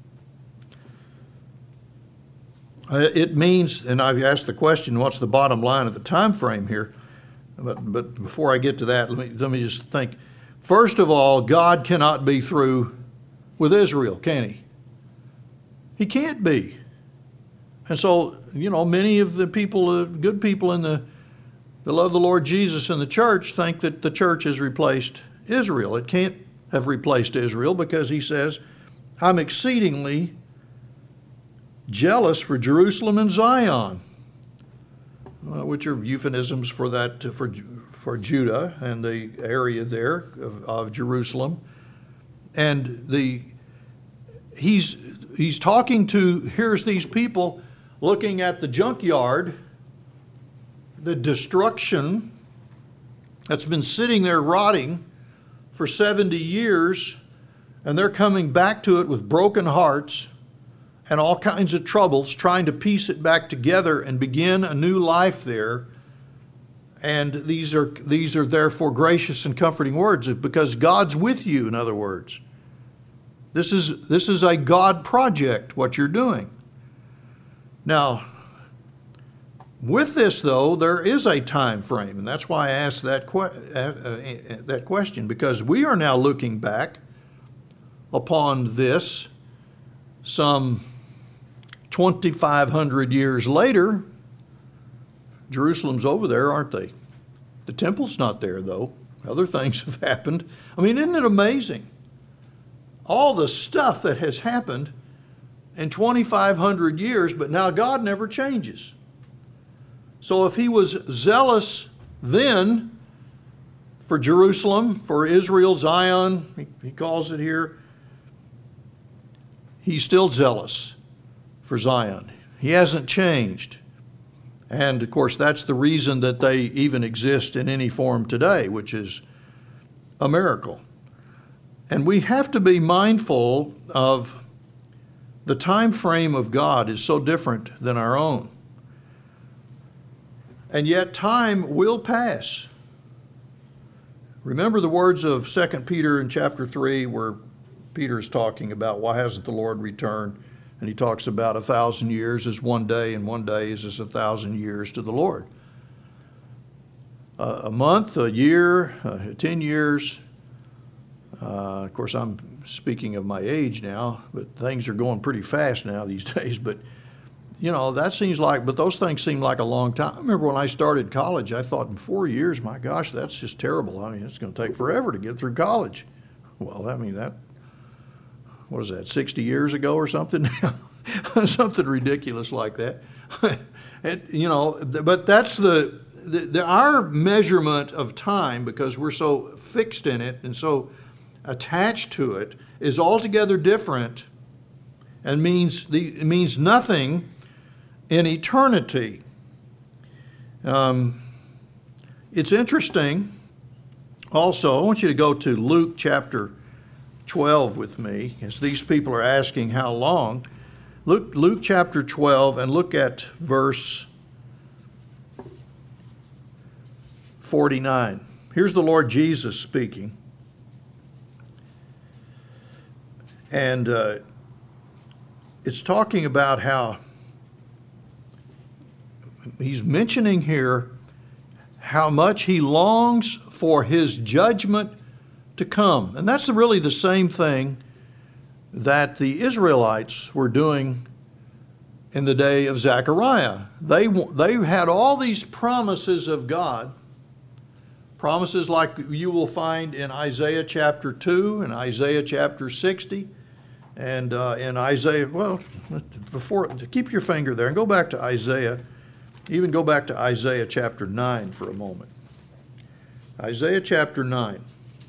it means, and I've asked the question, what's the bottom line of the time frame here? But, but before I get to that, let me, let me just think. First of all, God cannot be through with Israel, can he? He can't be. And so, you know, many of the people, uh, good people in the, that love the Lord Jesus in the church think that the church has replaced Israel. It can't have replaced Israel because he says, I'm exceedingly jealous for Jerusalem and Zion. Uh, which are euphemisms for that uh, for for Judah and the area there of, of Jerusalem, and the he's he's talking to here's these people looking at the junkyard, the destruction that's been sitting there rotting for seventy years, and they're coming back to it with broken hearts and all kinds of troubles, trying to piece it back together and begin a new life there. And these are these are therefore gracious and comforting words, because God's with you, in other words. This is this is a God project, what you're doing. Now, with this, though, there is a time frame, and that's why I asked that, que- uh, uh, that question, because we are now looking back upon this some twenty-five hundred years later. Jerusalem's over there, aren't they? The temple's not there, though. Other things have happened. I mean, isn't it amazing? All the stuff that has happened in twenty-five hundred years, but now God never changes. So if he was zealous then for Jerusalem, for Israel, Zion, he, he calls it here, he's still zealous for Zion. He hasn't changed. And, of course, that's the reason that they even exist in any form today, which is a miracle. And we have to be mindful of the time frame of God is so different than our own. And yet time will pass. Remember the words of Second Peter in chapter three where Peter is talking about why hasn't the Lord returned? And he talks about a thousand years is one day, and one day is as a thousand years to the Lord. Uh, a month, a year, uh, ten years. Uh, of course, I'm speaking of my age now, but things are going pretty fast now these days. But, you know, that seems like, but those things seem like a long time. I remember when I started college, I thought in four years, my gosh, that's just terrible. I mean, it's going to take forever to get through college. Well, I mean, that, what is that, sixty years ago or something? Something ridiculous like that. It, you know, but that's the, the, the, our measurement of time, because we're so fixed in it and so attached to it, is altogether different and means the it means nothing in eternity. Um, it's interesting. Also, I want you to go to Luke chapter twelve with me, as these people are asking how long. Luke, Luke chapter twelve, and look at verse forty-nine. Here's the Lord Jesus speaking. And uh, it's talking about how he's mentioning here how much he longs for his judgment to come. And that's really the same thing that the Israelites were doing in the day of Zechariah. They, they had all these promises of God, promises like you will find in Isaiah chapter two and Isaiah chapter sixty. And uh, in Isaiah, well, before, keep your finger there and go back to Isaiah. Even go back to Isaiah chapter nine for a moment. Isaiah chapter nine.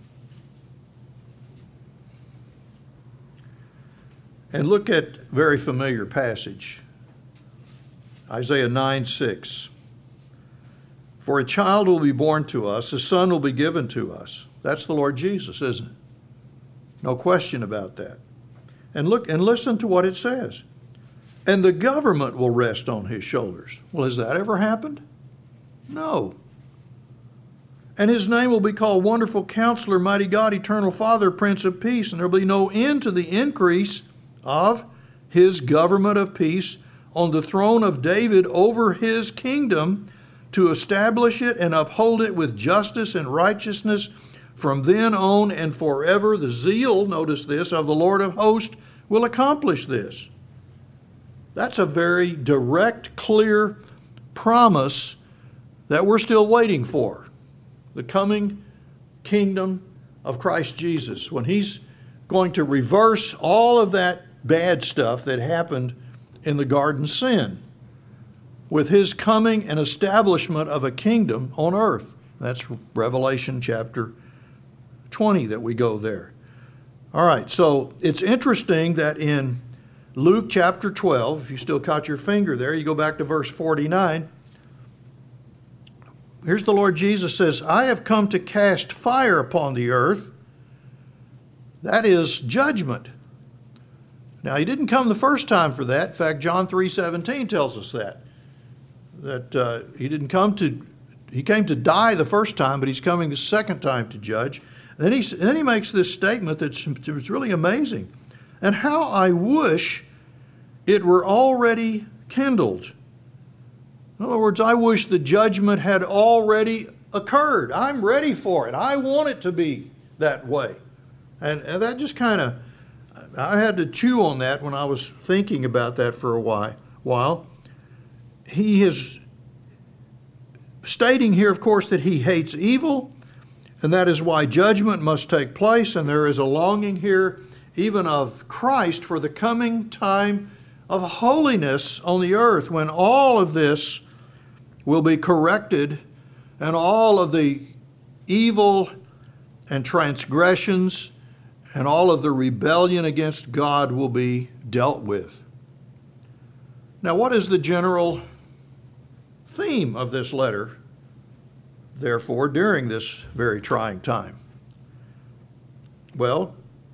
And look at a very familiar passage. Isaiah nine six. For a child will be born to us, a son will be given to us. That's the Lord Jesus, isn't it? No question about that. And look and listen to what it says. And the government will rest on his shoulders. Well, has that ever happened? No. And his name will be called Wonderful Counselor, Mighty God, Eternal Father, Prince of Peace. And there will be no end to the increase of his government of peace on the throne of David over his kingdom, to establish it and uphold it with justice and righteousness from then on and forever. The zeal, notice this, of the Lord of hosts will accomplish this. That's a very direct, clear promise that we're still waiting for. The coming kingdom of Christ Jesus, when he's going to reverse all of that bad stuff that happened in the garden sin, with his coming and establishment of a kingdom on earth. That's Revelation chapter twenty that we go there. All right, so it's interesting that in Luke chapter twelve, if you still caught your finger there, you go back to verse forty-nine. Here's the Lord Jesus says, I have come to cast fire upon the earth. That is judgment. Now, he didn't come the first time for that. In fact, John three seventeen tells us that. That uh, he didn't come to, he came to die the first time, but he's coming the second time to judge. And then he, then he makes this statement that's it's really amazing. And how I wish it were already kindled. In other words, I wish the judgment had already occurred. I'm ready for it. I want it to be that way. And, and that just kind of, I had to chew on that when I was thinking about that for a while. while. He is stating here, of course, that he hates evil, and that is why judgment must take place. And there is a longing here, even of Christ, for the coming time of holiness on the earth, when all of this will be corrected and all of the evil and transgressions and all of the rebellion against God will be dealt with. Now, what is the general theme of this letter, therefore, during this very trying time? Well,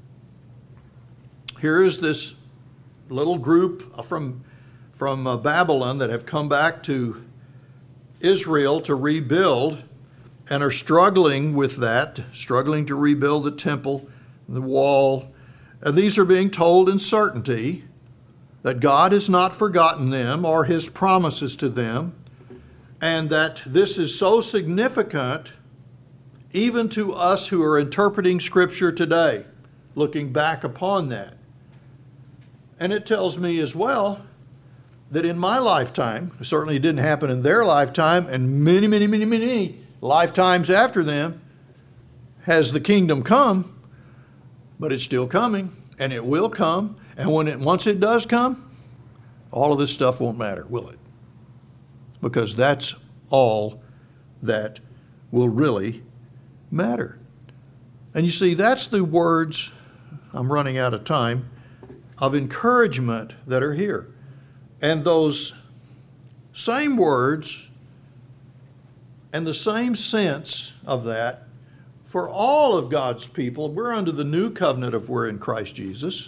here is this little group from, from uh, Babylon that have come back to Israel to rebuild and are struggling with that, struggling to rebuild the temple, the wall. And these are being told in certainty that God has not forgotten them or his promises to them, and that this is so significant even to us who are interpreting Scripture today, looking back upon that. And it tells me as well that in my lifetime, certainly it didn't happen in their lifetime, and many, many, many, many lifetimes after them, has the kingdom come, but it's still coming, and it will come. And when it once it does come, all of this stuff won't matter, will it? Because that's all that will really matter. And you see, that's the words, I'm running out of time, of encouragement that are here. And those same words and the same sense of that for all of God's people. We're under the new covenant if we're in Christ Jesus.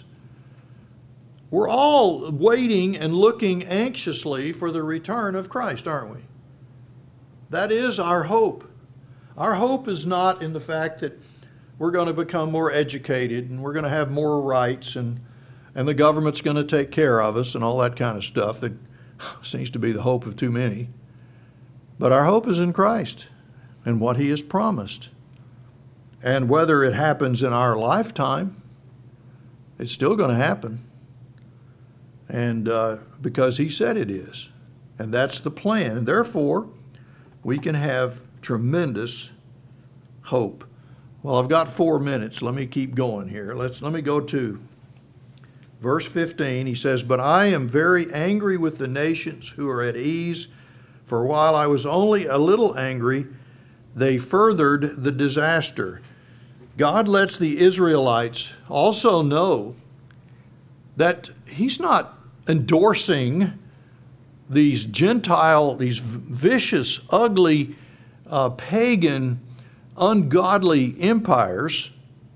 We're all waiting and looking anxiously for the return of Christ, aren't we? That is our hope. Our hope is not in the fact that we're going to become more educated and we're going to have more rights and and the government's going to take care of us and all that kind of stuff that seems to be the hope of too many. But our hope is in Christ and what he has promised. And whether it happens in our lifetime, it's still going to happen. And uh, because he said it is. And that's the plan. And therefore, we can have tremendous hope. Well, I've got four minutes. Let me keep going here. Let's let me go to verse fifteen. He says, "But I am very angry with the nations who are at ease, for while I was only a little angry, they furthered the disaster." God lets the Israelites also know that he's not endorsing these Gentile, these vicious, ugly, uh, pagan, ungodly empires,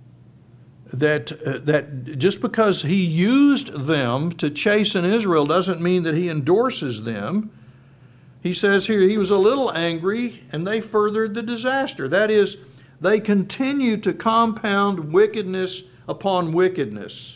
that uh, that just because he used them to chasten Israel doesn't mean that he endorses them. He says here he was a little angry and they furthered the disaster. That is, they continue to compound wickedness upon wickedness.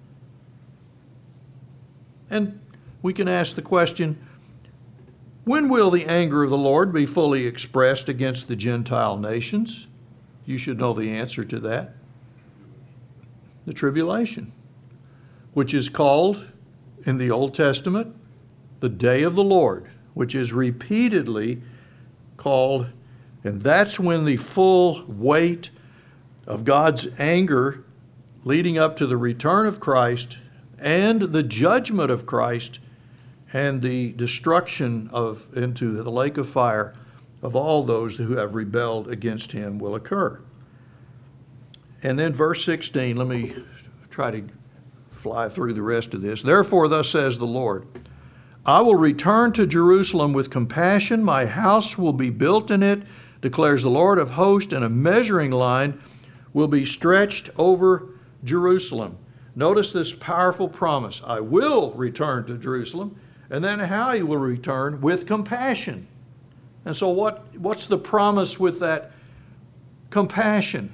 And we can ask the question, when will the anger of the Lord be fully expressed against the Gentile nations? You should know the answer to that. The tribulation, which is called in the Old Testament the day of the Lord, which is repeatedly called, and that's when the full weight of God's anger leading up to the return of Christ and the judgment of Christ and the destruction of into the lake of fire of all those who have rebelled against him will occur. And then verse sixteen, let me try to fly through the rest of this. "Therefore, thus says the Lord, I will return to Jerusalem with compassion. My house will be built in it, declares the Lord of hosts, and a measuring line will be stretched over Jerusalem." Notice this powerful promise. I will return to Jerusalem, and then how he will return with compassion. And so what, what's the promise with that compassion?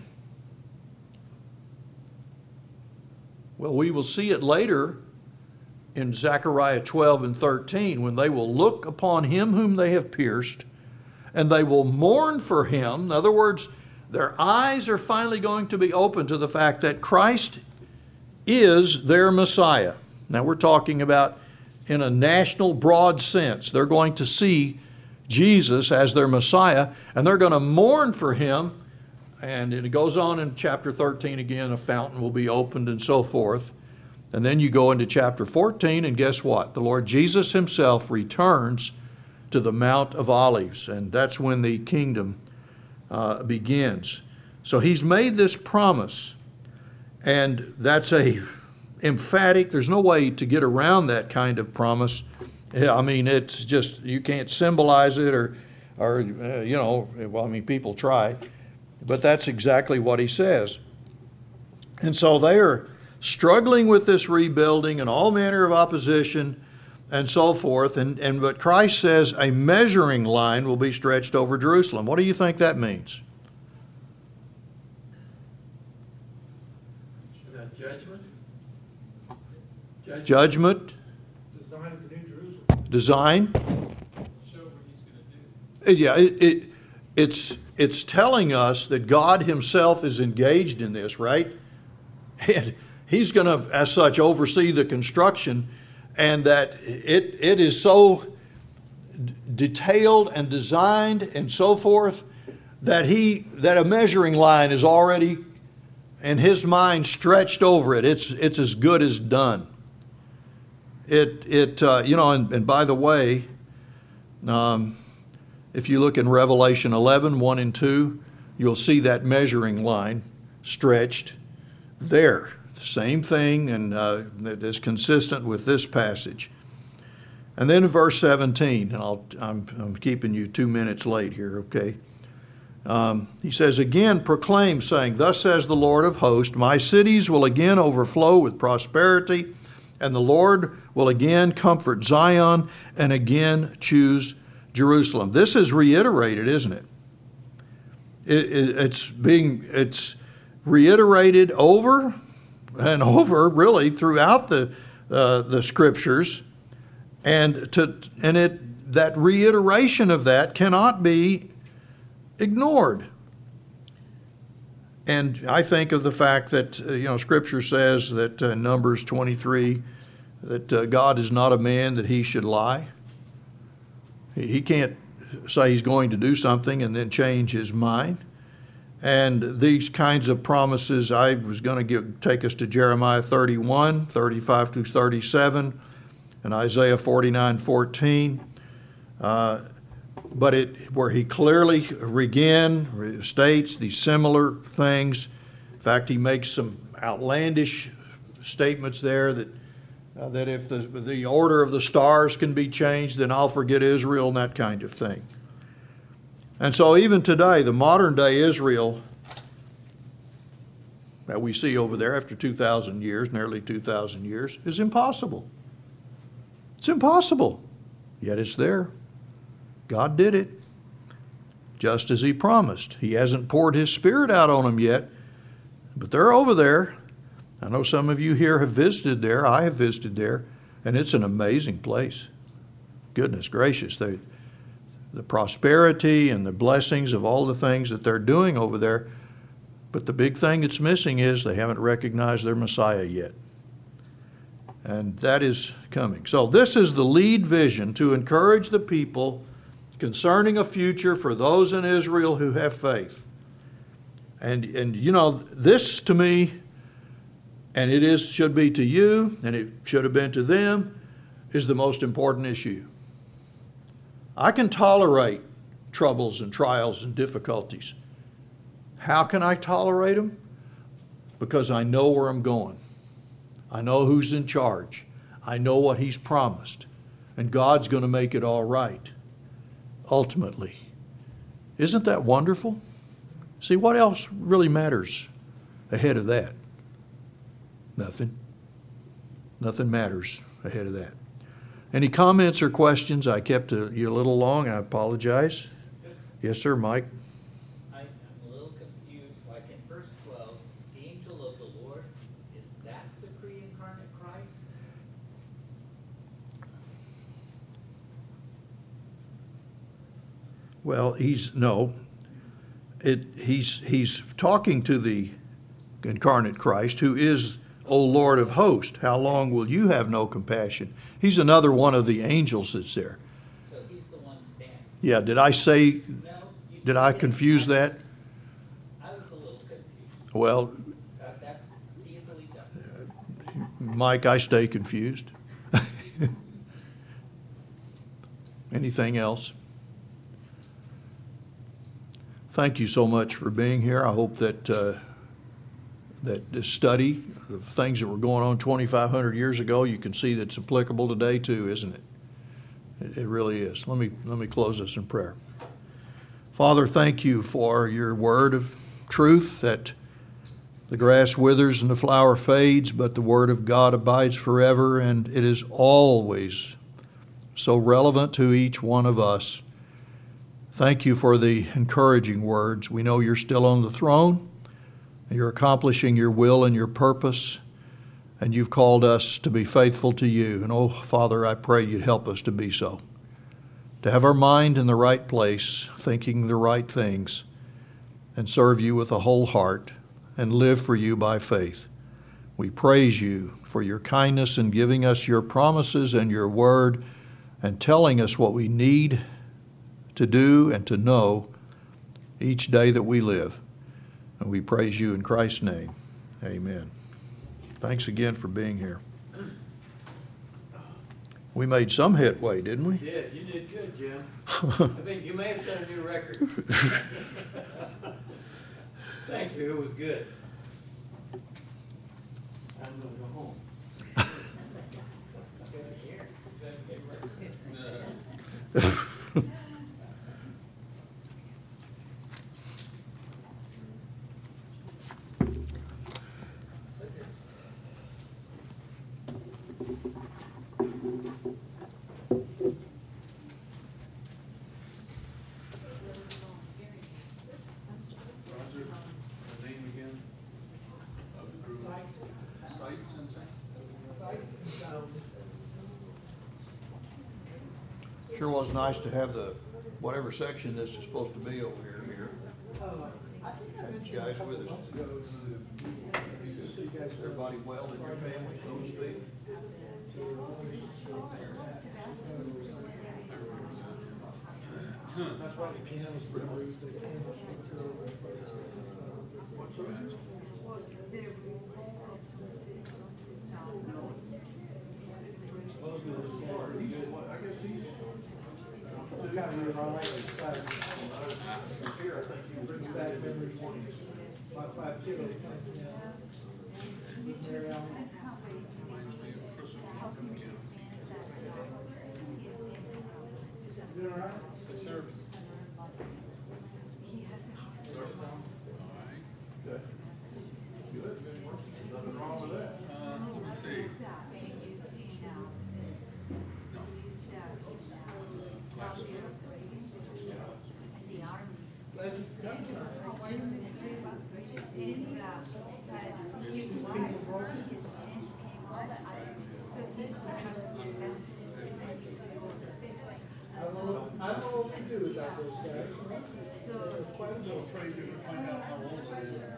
Well, we will see it later in Zechariah twelve and thirteen, when they will look upon him whom they have pierced, and they will mourn for him. In other words, their eyes are finally going to be open to the fact that Christ is their Messiah. Now we're talking about in a national broad sense. They're going to see Jesus as their Messiah, and they're going to mourn for him. And it goes on in chapter thirteen again, a fountain will be opened and so forth. And then you go into chapter fourteen, and guess what? The Lord Jesus himself returns to the Mount of Olives, and that's when the kingdom uh, begins. So he's made this promise, and that's a emphatic, there's no way to get around that kind of promise. Yeah, I mean, it's just, you can't symbolize it or, or uh, you know, well, I mean, people try. But that's exactly what he says. And so they are struggling with this rebuilding and all manner of opposition. and so forth. And, and but Christ says a measuring line will be stretched over Jerusalem. What do you think that means? Is that judgment? Judgment. Judgment. Design of the New Jerusalem. Design. Show what he's going to do. Yeah, it, it, it's it's telling us that God Himself is engaged in this, right? And He's going to, as such, oversee the construction, and that it it is so d- detailed and designed and so forth that he that a measuring line is already in His mind stretched over it. It's it's as good as done. It it uh, you know, and, and by the way, um, if you look in Revelation eleven, one and two, you'll see that measuring line stretched there. Same thing, and uh, that is consistent with this passage. And then in verse seventeen, and I'll, I'm, I'm keeping you two minutes late here, okay? Um, he says, again proclaim, saying, thus says the Lord of hosts, my cities will again overflow with prosperity, and the Lord will again comfort Zion and again choose Jerusalem. This is reiterated, isn't it? it, it it's being it's reiterated over and over, really, throughout the uh, the scriptures, and to and it that reiteration of that cannot be ignored. And I think of the fact that uh, you know Scripture says that uh, Numbers twenty-three that uh, God is not a man that He should lie. He, he can't say He's going to do something and then change His mind. And these kinds of promises, I was going to give, take us to Jeremiah thirty-one, thirty-five to thirty-seven, and Isaiah forty-nine, fourteen. Uh, but it where he clearly again states these similar things. In fact, he makes some outlandish statements there that uh, that if the the order of the stars can be changed, then I'll forget Israel, and that kind of thing. And so even today, the modern day Israel that we see over there after two thousand years, nearly two thousand years, is impossible. It's impossible. Yet it's there. God did it. Just as He promised. He hasn't poured His Spirit out on them yet, but they're over there. I know some of you here have visited there. I have visited there, and it's an amazing place. Goodness gracious. They the prosperity and the blessings of all the things that they're doing over there. But the big thing that's missing is they haven't recognized their Messiah yet. And that is coming. So this is the lead vision to encourage the people concerning a future for those in Israel who have faith. And, and you know, this to me, and it is should be to you, and it should have been to them, is the most important issue. I can tolerate troubles and trials and difficulties. How can I tolerate them? Because I know where I'm going. I know who's in charge. I know what He's promised. And God's going to make it all right, ultimately. Isn't that wonderful? See, what else really matters ahead of that? Nothing. Nothing matters ahead of that. Any comments or questions? I kept you a little long. I apologize. Yes, Yes, sir, Mike. I, I'm a little confused. Like in verse twelve, the angel of the Lord, is that the pre-incarnate Christ? Well, he's no. It he's he's talking to the incarnate Christ, who is, O Lord of hosts, how long will you have no compassion? He's another one of the angels that's there. So he's the one standing. Yeah, did I say, No, you did I didn't. confuse that? I was a little confused. Well, Uh, that's easily done. Mike, I stay confused. Anything else? Thank you so much for being here. I hope that uh, that this study of things that were going on twenty-five hundred years ago, you can see that's applicable today too, isn't it? It, it really is. Let me let me close this in prayer. Father, thank you for your word of truth, that the grass withers and the flower fades, but the word of God abides forever, and it is always so relevant to each one of us. Thank you for the encouraging words. We know you're still on the throne. You're accomplishing your will and your purpose, and you've called us to be faithful to you. And oh, Father, I pray you'd help us to be so, to have our mind in the right place, thinking the right things, and serve you with a whole heart, and live for you by faith. We praise you for your kindness in giving us your promises and your word, and telling us what we need to do and to know each day that we live. And we praise you in Christ's name. Amen. Thanks again for being here. We made some headway, didn't we? You did, you did good, Jim. I think you may have set a new record. Thank you, it was good. I'm gonna go home. Roger, the name again? Of the group? Sykes and Sykes? Sure was nice to have the, whatever section this is supposed to be over here, here. You guys with us. Everybody well in your family, so to speak? That's why the piano's removed. I guess he's. Kind of I like his side. Here, I think he brings back memories. About five kilos. Mary Ellen. You doing all right? Yes, sir. Good. Good. Nothing wrong with that. Uh, let me see. Glad you could come. I don't know, I don't know what to do without those guys. They're quite a bit. Afraid you're gonna find out how old they are.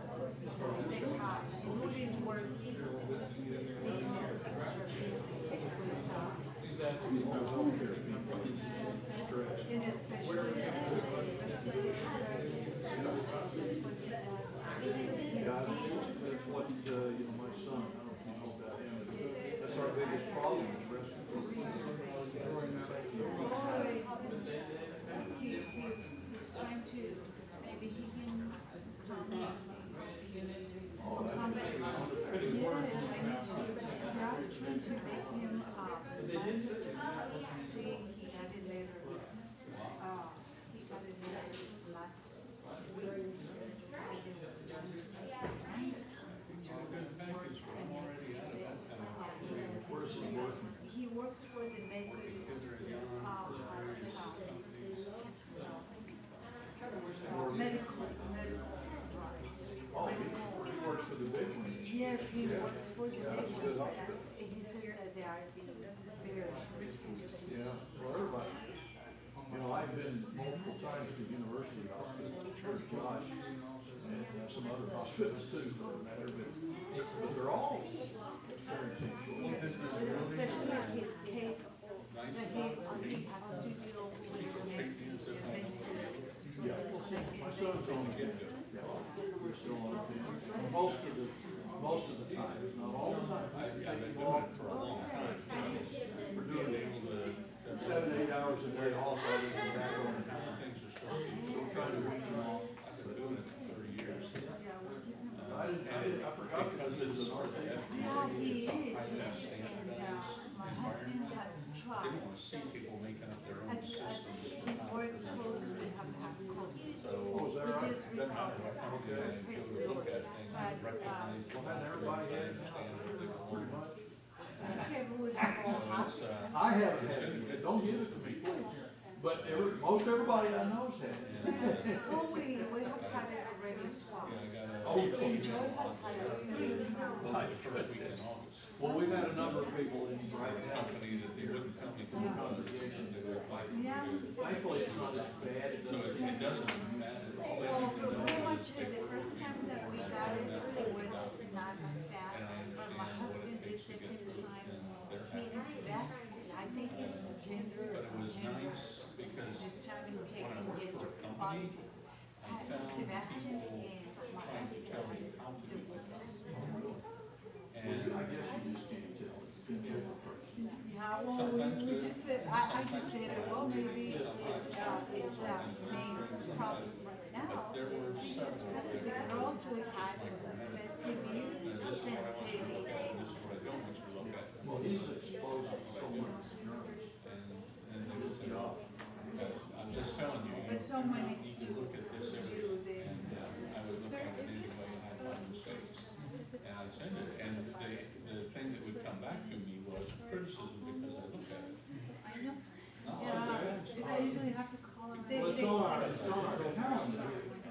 He's asking me about welfare. That's what, uh, you know, my son, I don't know about him, but that's our biggest problem is rescue. He, he, he's trying to, maybe he can come and help you come back. Yes, I need to, but I was trying to make him, uh, see, he got a letter, uh, he got a letter last week. Where's he working? He works for the Methodist, uh, uh, medical, medical, right. Oh, he, he works for the big one. Yes, he works for the Yeah, that's a big good one. hospital. He says that they are being very. Yeah, well, everybody, you know, I've been multiple times to University Hospital, Church Josh, and uh, some other hospitals too, for that matter, but, but they're all experiencing shortages. Especially his case, that he's, he has to deal with the maintenance. Yeah, my son's on the, yeah, we're still on the team. Most of the, most of the time, not all the time. I, I've been doing it for a long time. We're doing seven, eight hours a day off other than that on the things are starting. So we're trying to wean them off. I've been doing it for thirty years. I didn't, I didn't, I forgot because it was an R T. Yeah, he is, and, uh, my husband has tried. They want to see people making up their own As, as systems. his work supposed to have had COVID. Oh, is that He right? just recovered, Okay. praise the Lord, but, uh, Well, hadn't everybody had it now? Pretty much. careful with the whole house. I haven't had it. said, don't give it to me, please. But every, most everybody I know's had it. Oh, we, we have had it already twice. Oh, And Joy has had it three times. My goodness. Well, we've had a number of people in right now. Company that they wouldn't come into From the the congregation that were fighting. Yeah. Thankfully, it's not as bad, it So doesn't. it, it doesn't matter, all they Well, need to know pretty is much they the were first time that we got it, it was not as bad. And I But my understand what husband, it the takes to second get through, time, and they're he happy. is best, I think it's gender, But it was gender. nice because This time is when I taking worked for gender a company, qualities. I Uh, found Sebastian people and my trying to husband tell are me how to the do ones. things. Well, And I guess you just can't tell, it depends on the person. Yeah, well, Sometimes we, we good, just said, I, I just sometimes said, bad. well, maybe, Sometimes uh, it's, uh, main problem right now. But there were several The that girls we just had like Renee. less severe Now, this is than what I want you to look at, and this is say. what I don't want you to look at. Well, he's exposed to so much germs. And, and they His would say, job. I'm just telling you, you But you someone need needs to to look at this do area. the. And uh, I would look at it anyway, and I'd find mistakes. And I'd send it, and the, the thing that would come back to me was criticism because I looked at it. I know. Not Yeah, bad. because I usually have to call them. Well, it's on our, it's on our calendar.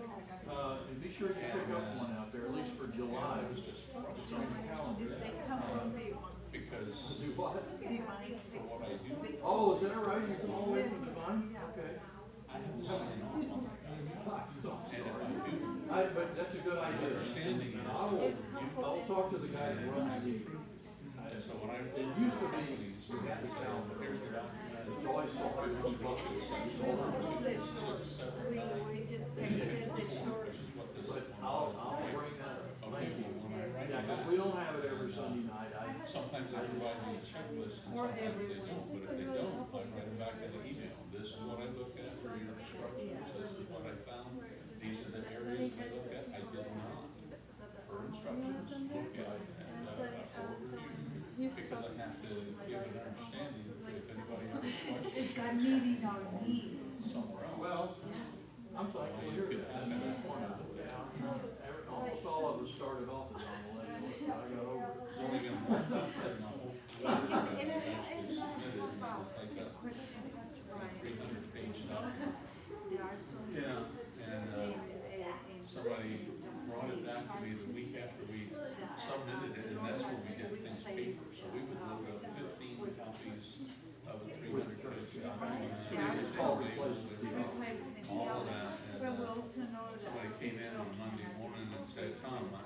Uh, and be sure you pick up one out there, at least for July. It was just It's on the frustrating calendar. They come from the, because Do what? divine for what I do, Oh, is that right? You come all the way from Devon? Okay. I have to sign off on that. I'm so And if sorry. I do, I, but that's a good idea. Understanding And is- I will, I'll talk to the guy that runs the, and so when I. it used to be, we had the calendar. Here's the document. It's always so hard to keep up with. we call the shorts, we, we just texted the short. But I'll, I'll bring that up. Thank you. Yeah, because we don't have it every Sunday night. I, Sometimes they provide me a checklist, and Or sometimes they everyone. don't, but if they don't, I write them back in an email. This is what I looked at for your instructions, this is what I found, these are the areas I looked at, I did not. For instructions, look at, and, uh, for review, because I have to give an understanding if anybody has a question. It's got meeting our needs. Somewhere else. well, I'm thankful to hear that. That's wonderful. Yeah. Every- Almost all of us started off as on the list, but I got over There's it. only been one time in my whole And, career and, that and, I and, actually and submitted, how and about it's like a question, Pastor Brian? three hundred page document. There are so many. Yeah, and, uh, somebody brought it back to me the week after we submitted it, and that's when we did things paper, so we would load up fifteen copies of the three hundred page document. There are and so they many labeled it, replacement, all yeah, of that, but and, we uh, also know that. somebody came in on Israel Monday cannot morning and be said, Tom, uh,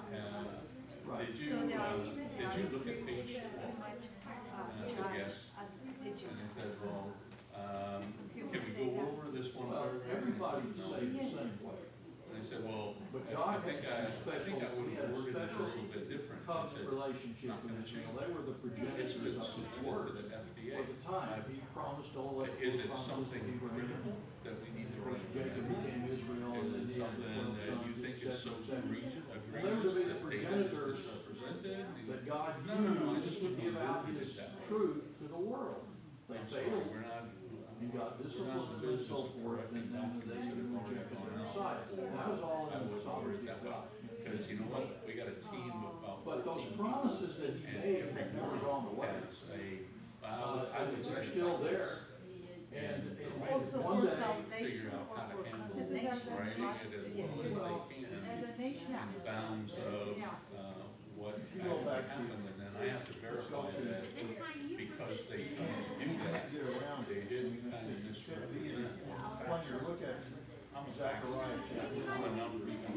Right. did you, So there are, uh, there did are you look at pretty page pretty four? much, uh, And I said, judged yes. as And they educated. said, well, um, Can can we we say go that? over this one Well, paragraph? everybody And I said, say "No." the same way. And I said, well, But I God I think has I, a I special, think I would he have had a worded it a special little bit different. I covenant said, relationship "Not with gonna Israel. change They were the It's progenitors been of his submitted word. to the F D A. For the time, he promised all of Is those it promises to something Abraham. critical that we need to Of course, write Jacob down? became Israel, and then Is he it had the something twelve that you sons, think et is so cetera, et cetera. egregious, And they were to be the egregious that progenitors David was represented? that God No, no, no, I used just to wouldn't give have out worded his it that way. truth to the world. They I'm sorry, failed. we're not. And got we're not in the disciplined and business so of forth, correcting and then they documents that have already rejected gone the out. Messiah. And that was all I in the would word sovereignty it of that way, God. because you know what, we got a team of about But those fourteen promises that he and made every have never one gone away. has a, I Uh, would, I would say. they're still like there. this. And, And and Also one for day, salvation figure out or how to for handle condemnation. writing right? it as Yes. well as Well, they can as a nation. in the bounds of, Yeah. uh, what If you go actually back to- happened, and then I have to let's go verify to- that because they tried to do that, get around they it. didn't kind of misrepresent. When you look at I'm a Zechariah chapter I'm a one. numbers guy.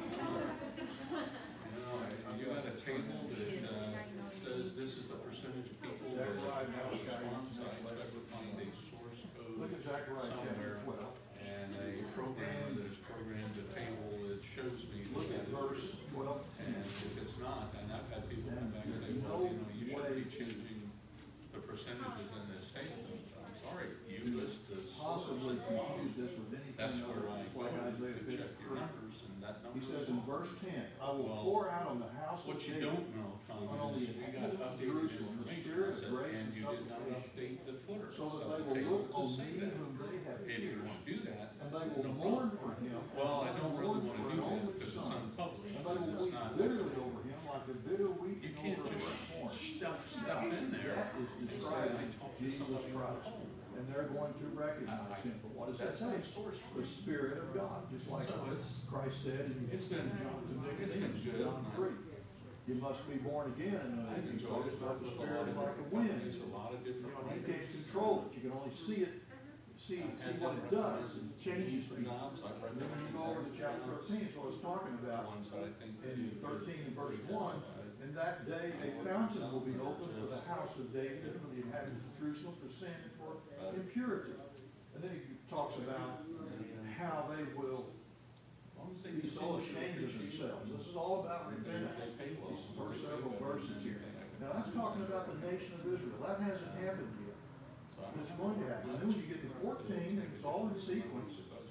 You know, you got a table that, uh, says this is the percentage of people that Zechariah, have a Malachi, response, I Malachi. expect to find a source code Look at Zechariah chapter somewhere, twelve. and a programmer that has programmed a table that shows me. Look at that verse it is. twelve. And if it's not, and I've had people come back and say, There's well, no you know, you should way be changing the percentages in this table. I'm sorry, you list the. Possibly confuse this with That's anything where I else, go like to Isaiah check your fifty-three. numbers, and that number. He says is in off. verse ten, I will Well, pour out on the house of What you Jacob, don't know, Tom, and on the is we got inhabitants of updated Jerusalem, the information, spirit of that- grace and and you did not supplication, update the footer. so that of they the will table look to on say me that. whom they have If you pierced, want to do that. and they will no mourn problem. for him. as Well, I one don't really mourns wanna for do an that only because it's son, unpublished, and they will it's weep not- bitterly over him like a bitter You weeping can't over a just fresh corn. stuff stuff in there. That is and say, describing I talked to Jesus somebody on the Christ. phone. And they're they're going to recognize him. But what does that That's say? not source for The it. Spirit of God, just like So it's- Christ said in it's been- John to it's been Nicodemus, good. John three. You must be born again, and uh, I've he enjoyed talks it, about worked the with a Spirit lot is of like a different wind. companies, a lot of You different know, you writers. can't control it, you can only see it, see, I've see had what them it does, recommend it changes for people. jobs. I've And then when you go over to chapter thirteen, it's what I was talking about, Ones that I think in do thirteen and good. verse one, in that day a fountain will be opened for the house of David and for the inhabitants of Jerusalem for sin and for impurity. And then he talks about how they will As long as they be so continue to ashamed of appreciate themselves. it. This is all about repentance. They pay well. These first several verses here. Now that's talking about the nation of Israel. That hasn't happened yet. So I But it's don't going to know. happen. And then when you get to fourteen, and it's all in sequence,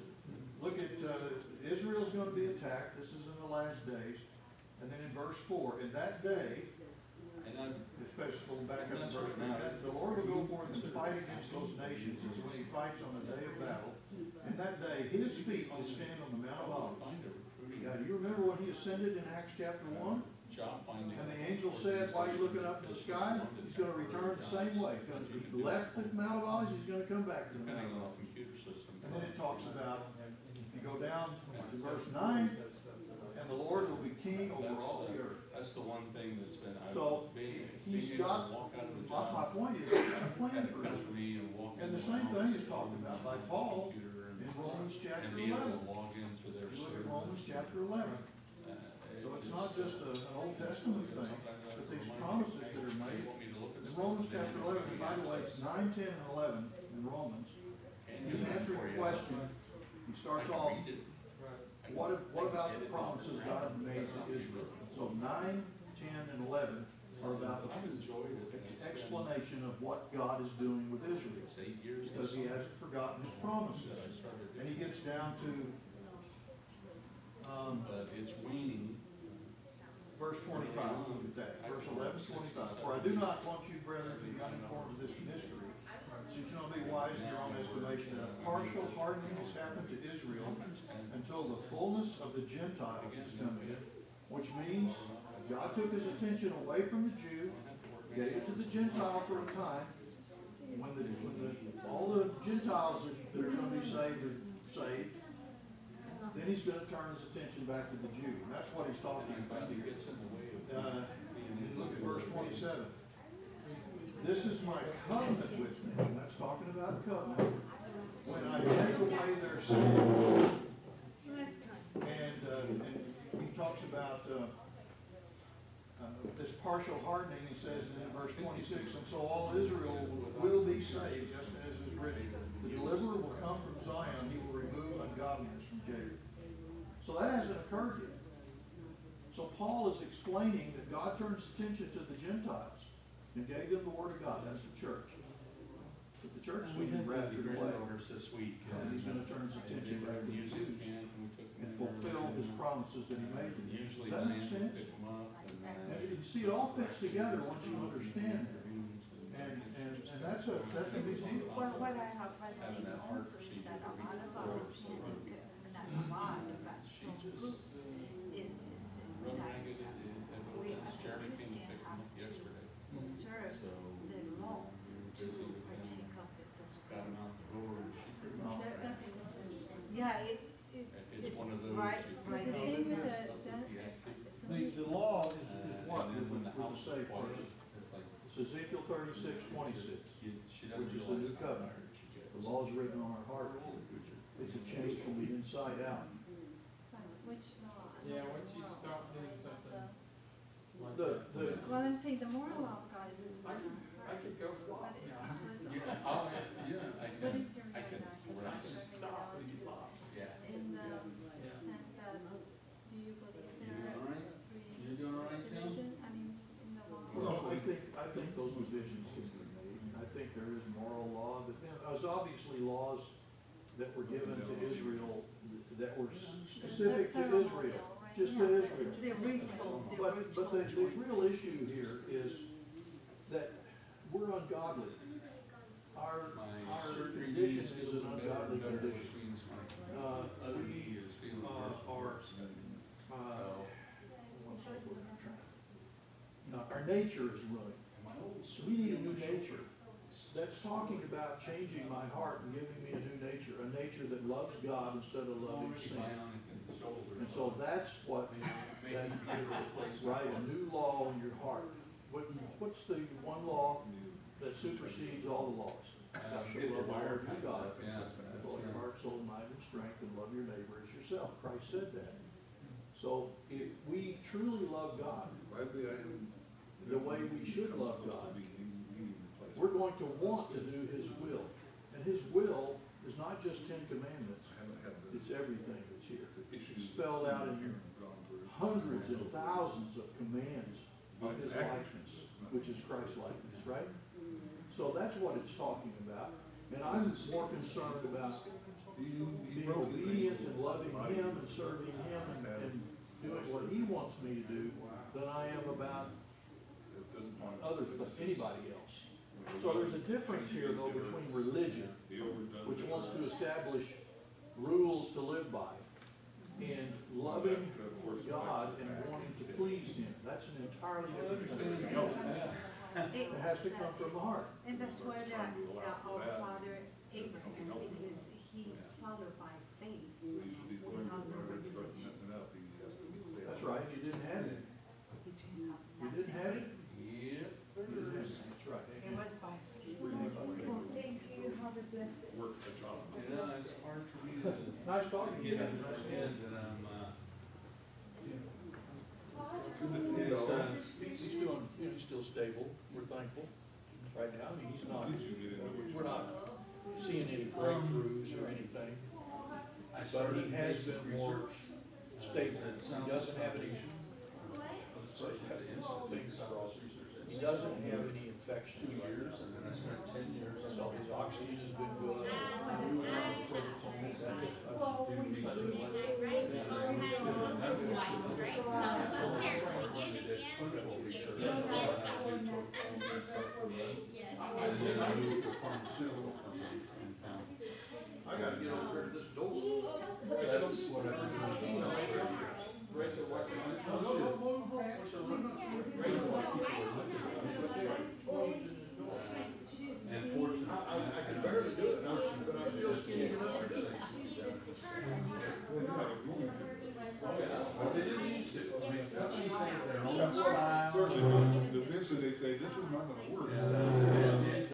look at, uh, Israel's gonna be attacked. This is in the last days. And then in verse four, in that day, And I'm, especially back up in verse three, that the Lord will go forth and fight against those nations as when he fights on the day of battle. In that day, his feet will stand on the Mount of Olives. find a recruiting Now, do you remember when he ascended in Acts chapter one? job finding. And the angel said, why are you looking up to the sky? He's gonna return the same way. He's gonna, he left the Mount of Olives, he's gonna come back to the Mount Depending of on the Olives. computer system. And then it talks about, if you go down to verse nine, and the Lord will be king over That's, all the uh, earth. That's the one thing that's been, I've So, been, he's being able got, to walk out of the my, my job. point is, he's got a plan Had a for company Israel. and walk And the into an same thing office is talked about by on the Paul computer and- in Romans chapter And be able eleven. to log into their You look server. at Romans chapter eleven. Uh, So it's it's, not just a, an Old Testament thing, sometimes I but these remind promises people, that are they made. want me to look at In stuff, Romans but they chapter don't eleven, give and me by the way, access. nine, ten, and eleven in Romans, And he's it's answering for a you. question. He I starts can off, read it. I what, can- if- what I can about get the it. promises God made to Israel? So nine, ten, and eleven are about the I've enjoyed it. It's been- explanation of what God is doing with Israel. It's eight years. Because he hasn't forgotten his promises. That I started And he doing. gets down to, um, But it's waning. verse twenty-five, look at that, verse eleven, twenty-five. For I do not want you, brethren, to be uninformed of this mystery, since you know be wise in your own estimation, that a partial hardening has happened to Israel until the fullness of the Gentiles is come in, which means God took his attention away from the Jew, gave it to the Gentile for a time. When the, when the, all the Gentiles that that are gonna be saved are saved, then he's gonna turn his attention back to the Jew. And that's what he's talking And I about find it here. gets in the way of. Uh, being and able look at to- verse twenty-seven. This is my covenant with them. That's talking about covenant. When I take away their sin. And, uh, and he talks about, uh, uh, this partial hardening, he says in verse twenty-six, and so all Israel will be saved, just as is written. The deliverer will come from Zion, he will remove ungodliness from Jacob. So that hasn't occurred yet. So Paul is explaining that God turns attention to the Gentiles and gave them the word of God. That's the church. But the church will We be had the raptured away. granddaughters this week. And he's gonna turn his attention They back to were the music Jews camp and we took them and in fulfill there. his promises that he made to them. Usually Does that make Diane would sense? pick them up and then. And you see, it all fits together once you understand it. And, and, and that's a, that's a big deal. Well, what I have seen also is that a lot of our sin, not a lot, but some groups, is just Run that ragged, it- it- we it- as a Jeremy came Christian to pick them have up to yesterday. serve So, the law to busy with them. partake of the- those Got them out the door and she pretty much. Oh. ran. Yeah, it, it, It's it's one of those. right, you right. put the it same in with the- the up with Gen- the activity. The, the law is, Uh, is what and with then the, when the with the house saved was person? it's like, It's Ezekiel thirty-six, twenty-six, she- she doesn't which is the new realize how covenant. tired she gets. The law is written on our heart. It's a change from the inside out. Which law? Yeah, once you stop doing something like The, that. the, Well, I'm saying the moral law of God is in I could, I could go flop But it's now. also- Yeah, I'll, yeah, I What can, is your I real can back? Because rest. I'm struggling Stop now when you to- flop. Yeah. In the Yeah. sense that, do you believe You there doing all right? are three You doing all right, Tim? division, I mean, in the law? well, I think, I think those divisions can be made. I think there is moral law, but then there's obviously laws that were given to Israel that were specific to ceremonial, Israel, right? just Yeah. to Israel. The ritual, the But, but the, ritual. the real issue here is that we're ungodly. Our, My our surgery condition is is feeling an better and ungodly better, which condition. means my Uh, other we, knee is feeling uh, worse and are, worse. uh, what's the word I'm trying to- Uh, our nature is ruined. My old We need a new surgery on my nature. shoulder is That's talking about changing my heart and giving me a new nature, a nature that loves God instead of loving sin. And so that's what, that, right, a new law in your heart. What, what's the one law that supersedes all the laws? Thou shalt love the Lord your God with all your heart, soul, mind, and strength, and love your neighbor as yourself. Christ said that. So if we truly love God the way we should love God, we're going to want to do His will. And His will is not just Ten Commandments. It's everything that's here. It's spelled out in hundreds and thousands of commands of His likeness, which is Christ's likeness, right? So that's what it's talking about. And I'm more concerned about being obedient and loving Him and serving Him and, and doing what He wants me to do than I am about other, anybody else. So there's a difference here, though, between religion, which wants to establish rules to live by, and loving God and wanting to please Him. That's an entirely different thing. It has to come from the heart. And that's why that uh, our father Abraham, because he followed by faith. That's right. You didn't have it. He didn't have You didn't have it. Yep. You didn't have it. That's right. It was by faith. Well, thank you. Have a blessed day. Work a job. You know, it's hard for me to Nice talking to you. get in my head that I'm, uh, You know, he's, he's doing, you know, he's still stable. We're thankful right now. I mean, he's not, we're not seeing any breakthroughs or anything. But he has been more stable. He doesn't have any, he doesn't have any infections right now. and then I spent ten years. So his oxygen has been good. Well, we And then I moved to a pharmaceutical company in town. I gotta get over here to this door. That's what I do. Rachel, what? No, no, no, move, Rachel, I'm not sure. Rachel, what people are looking for. And fortunately. I, I, I can barely do it, I'm- but I'm still skinny enough to do it. Oh, yeah, well, they didn't used to. I mean, companies have their own That's what I- service. Eventually they say, this is not gonna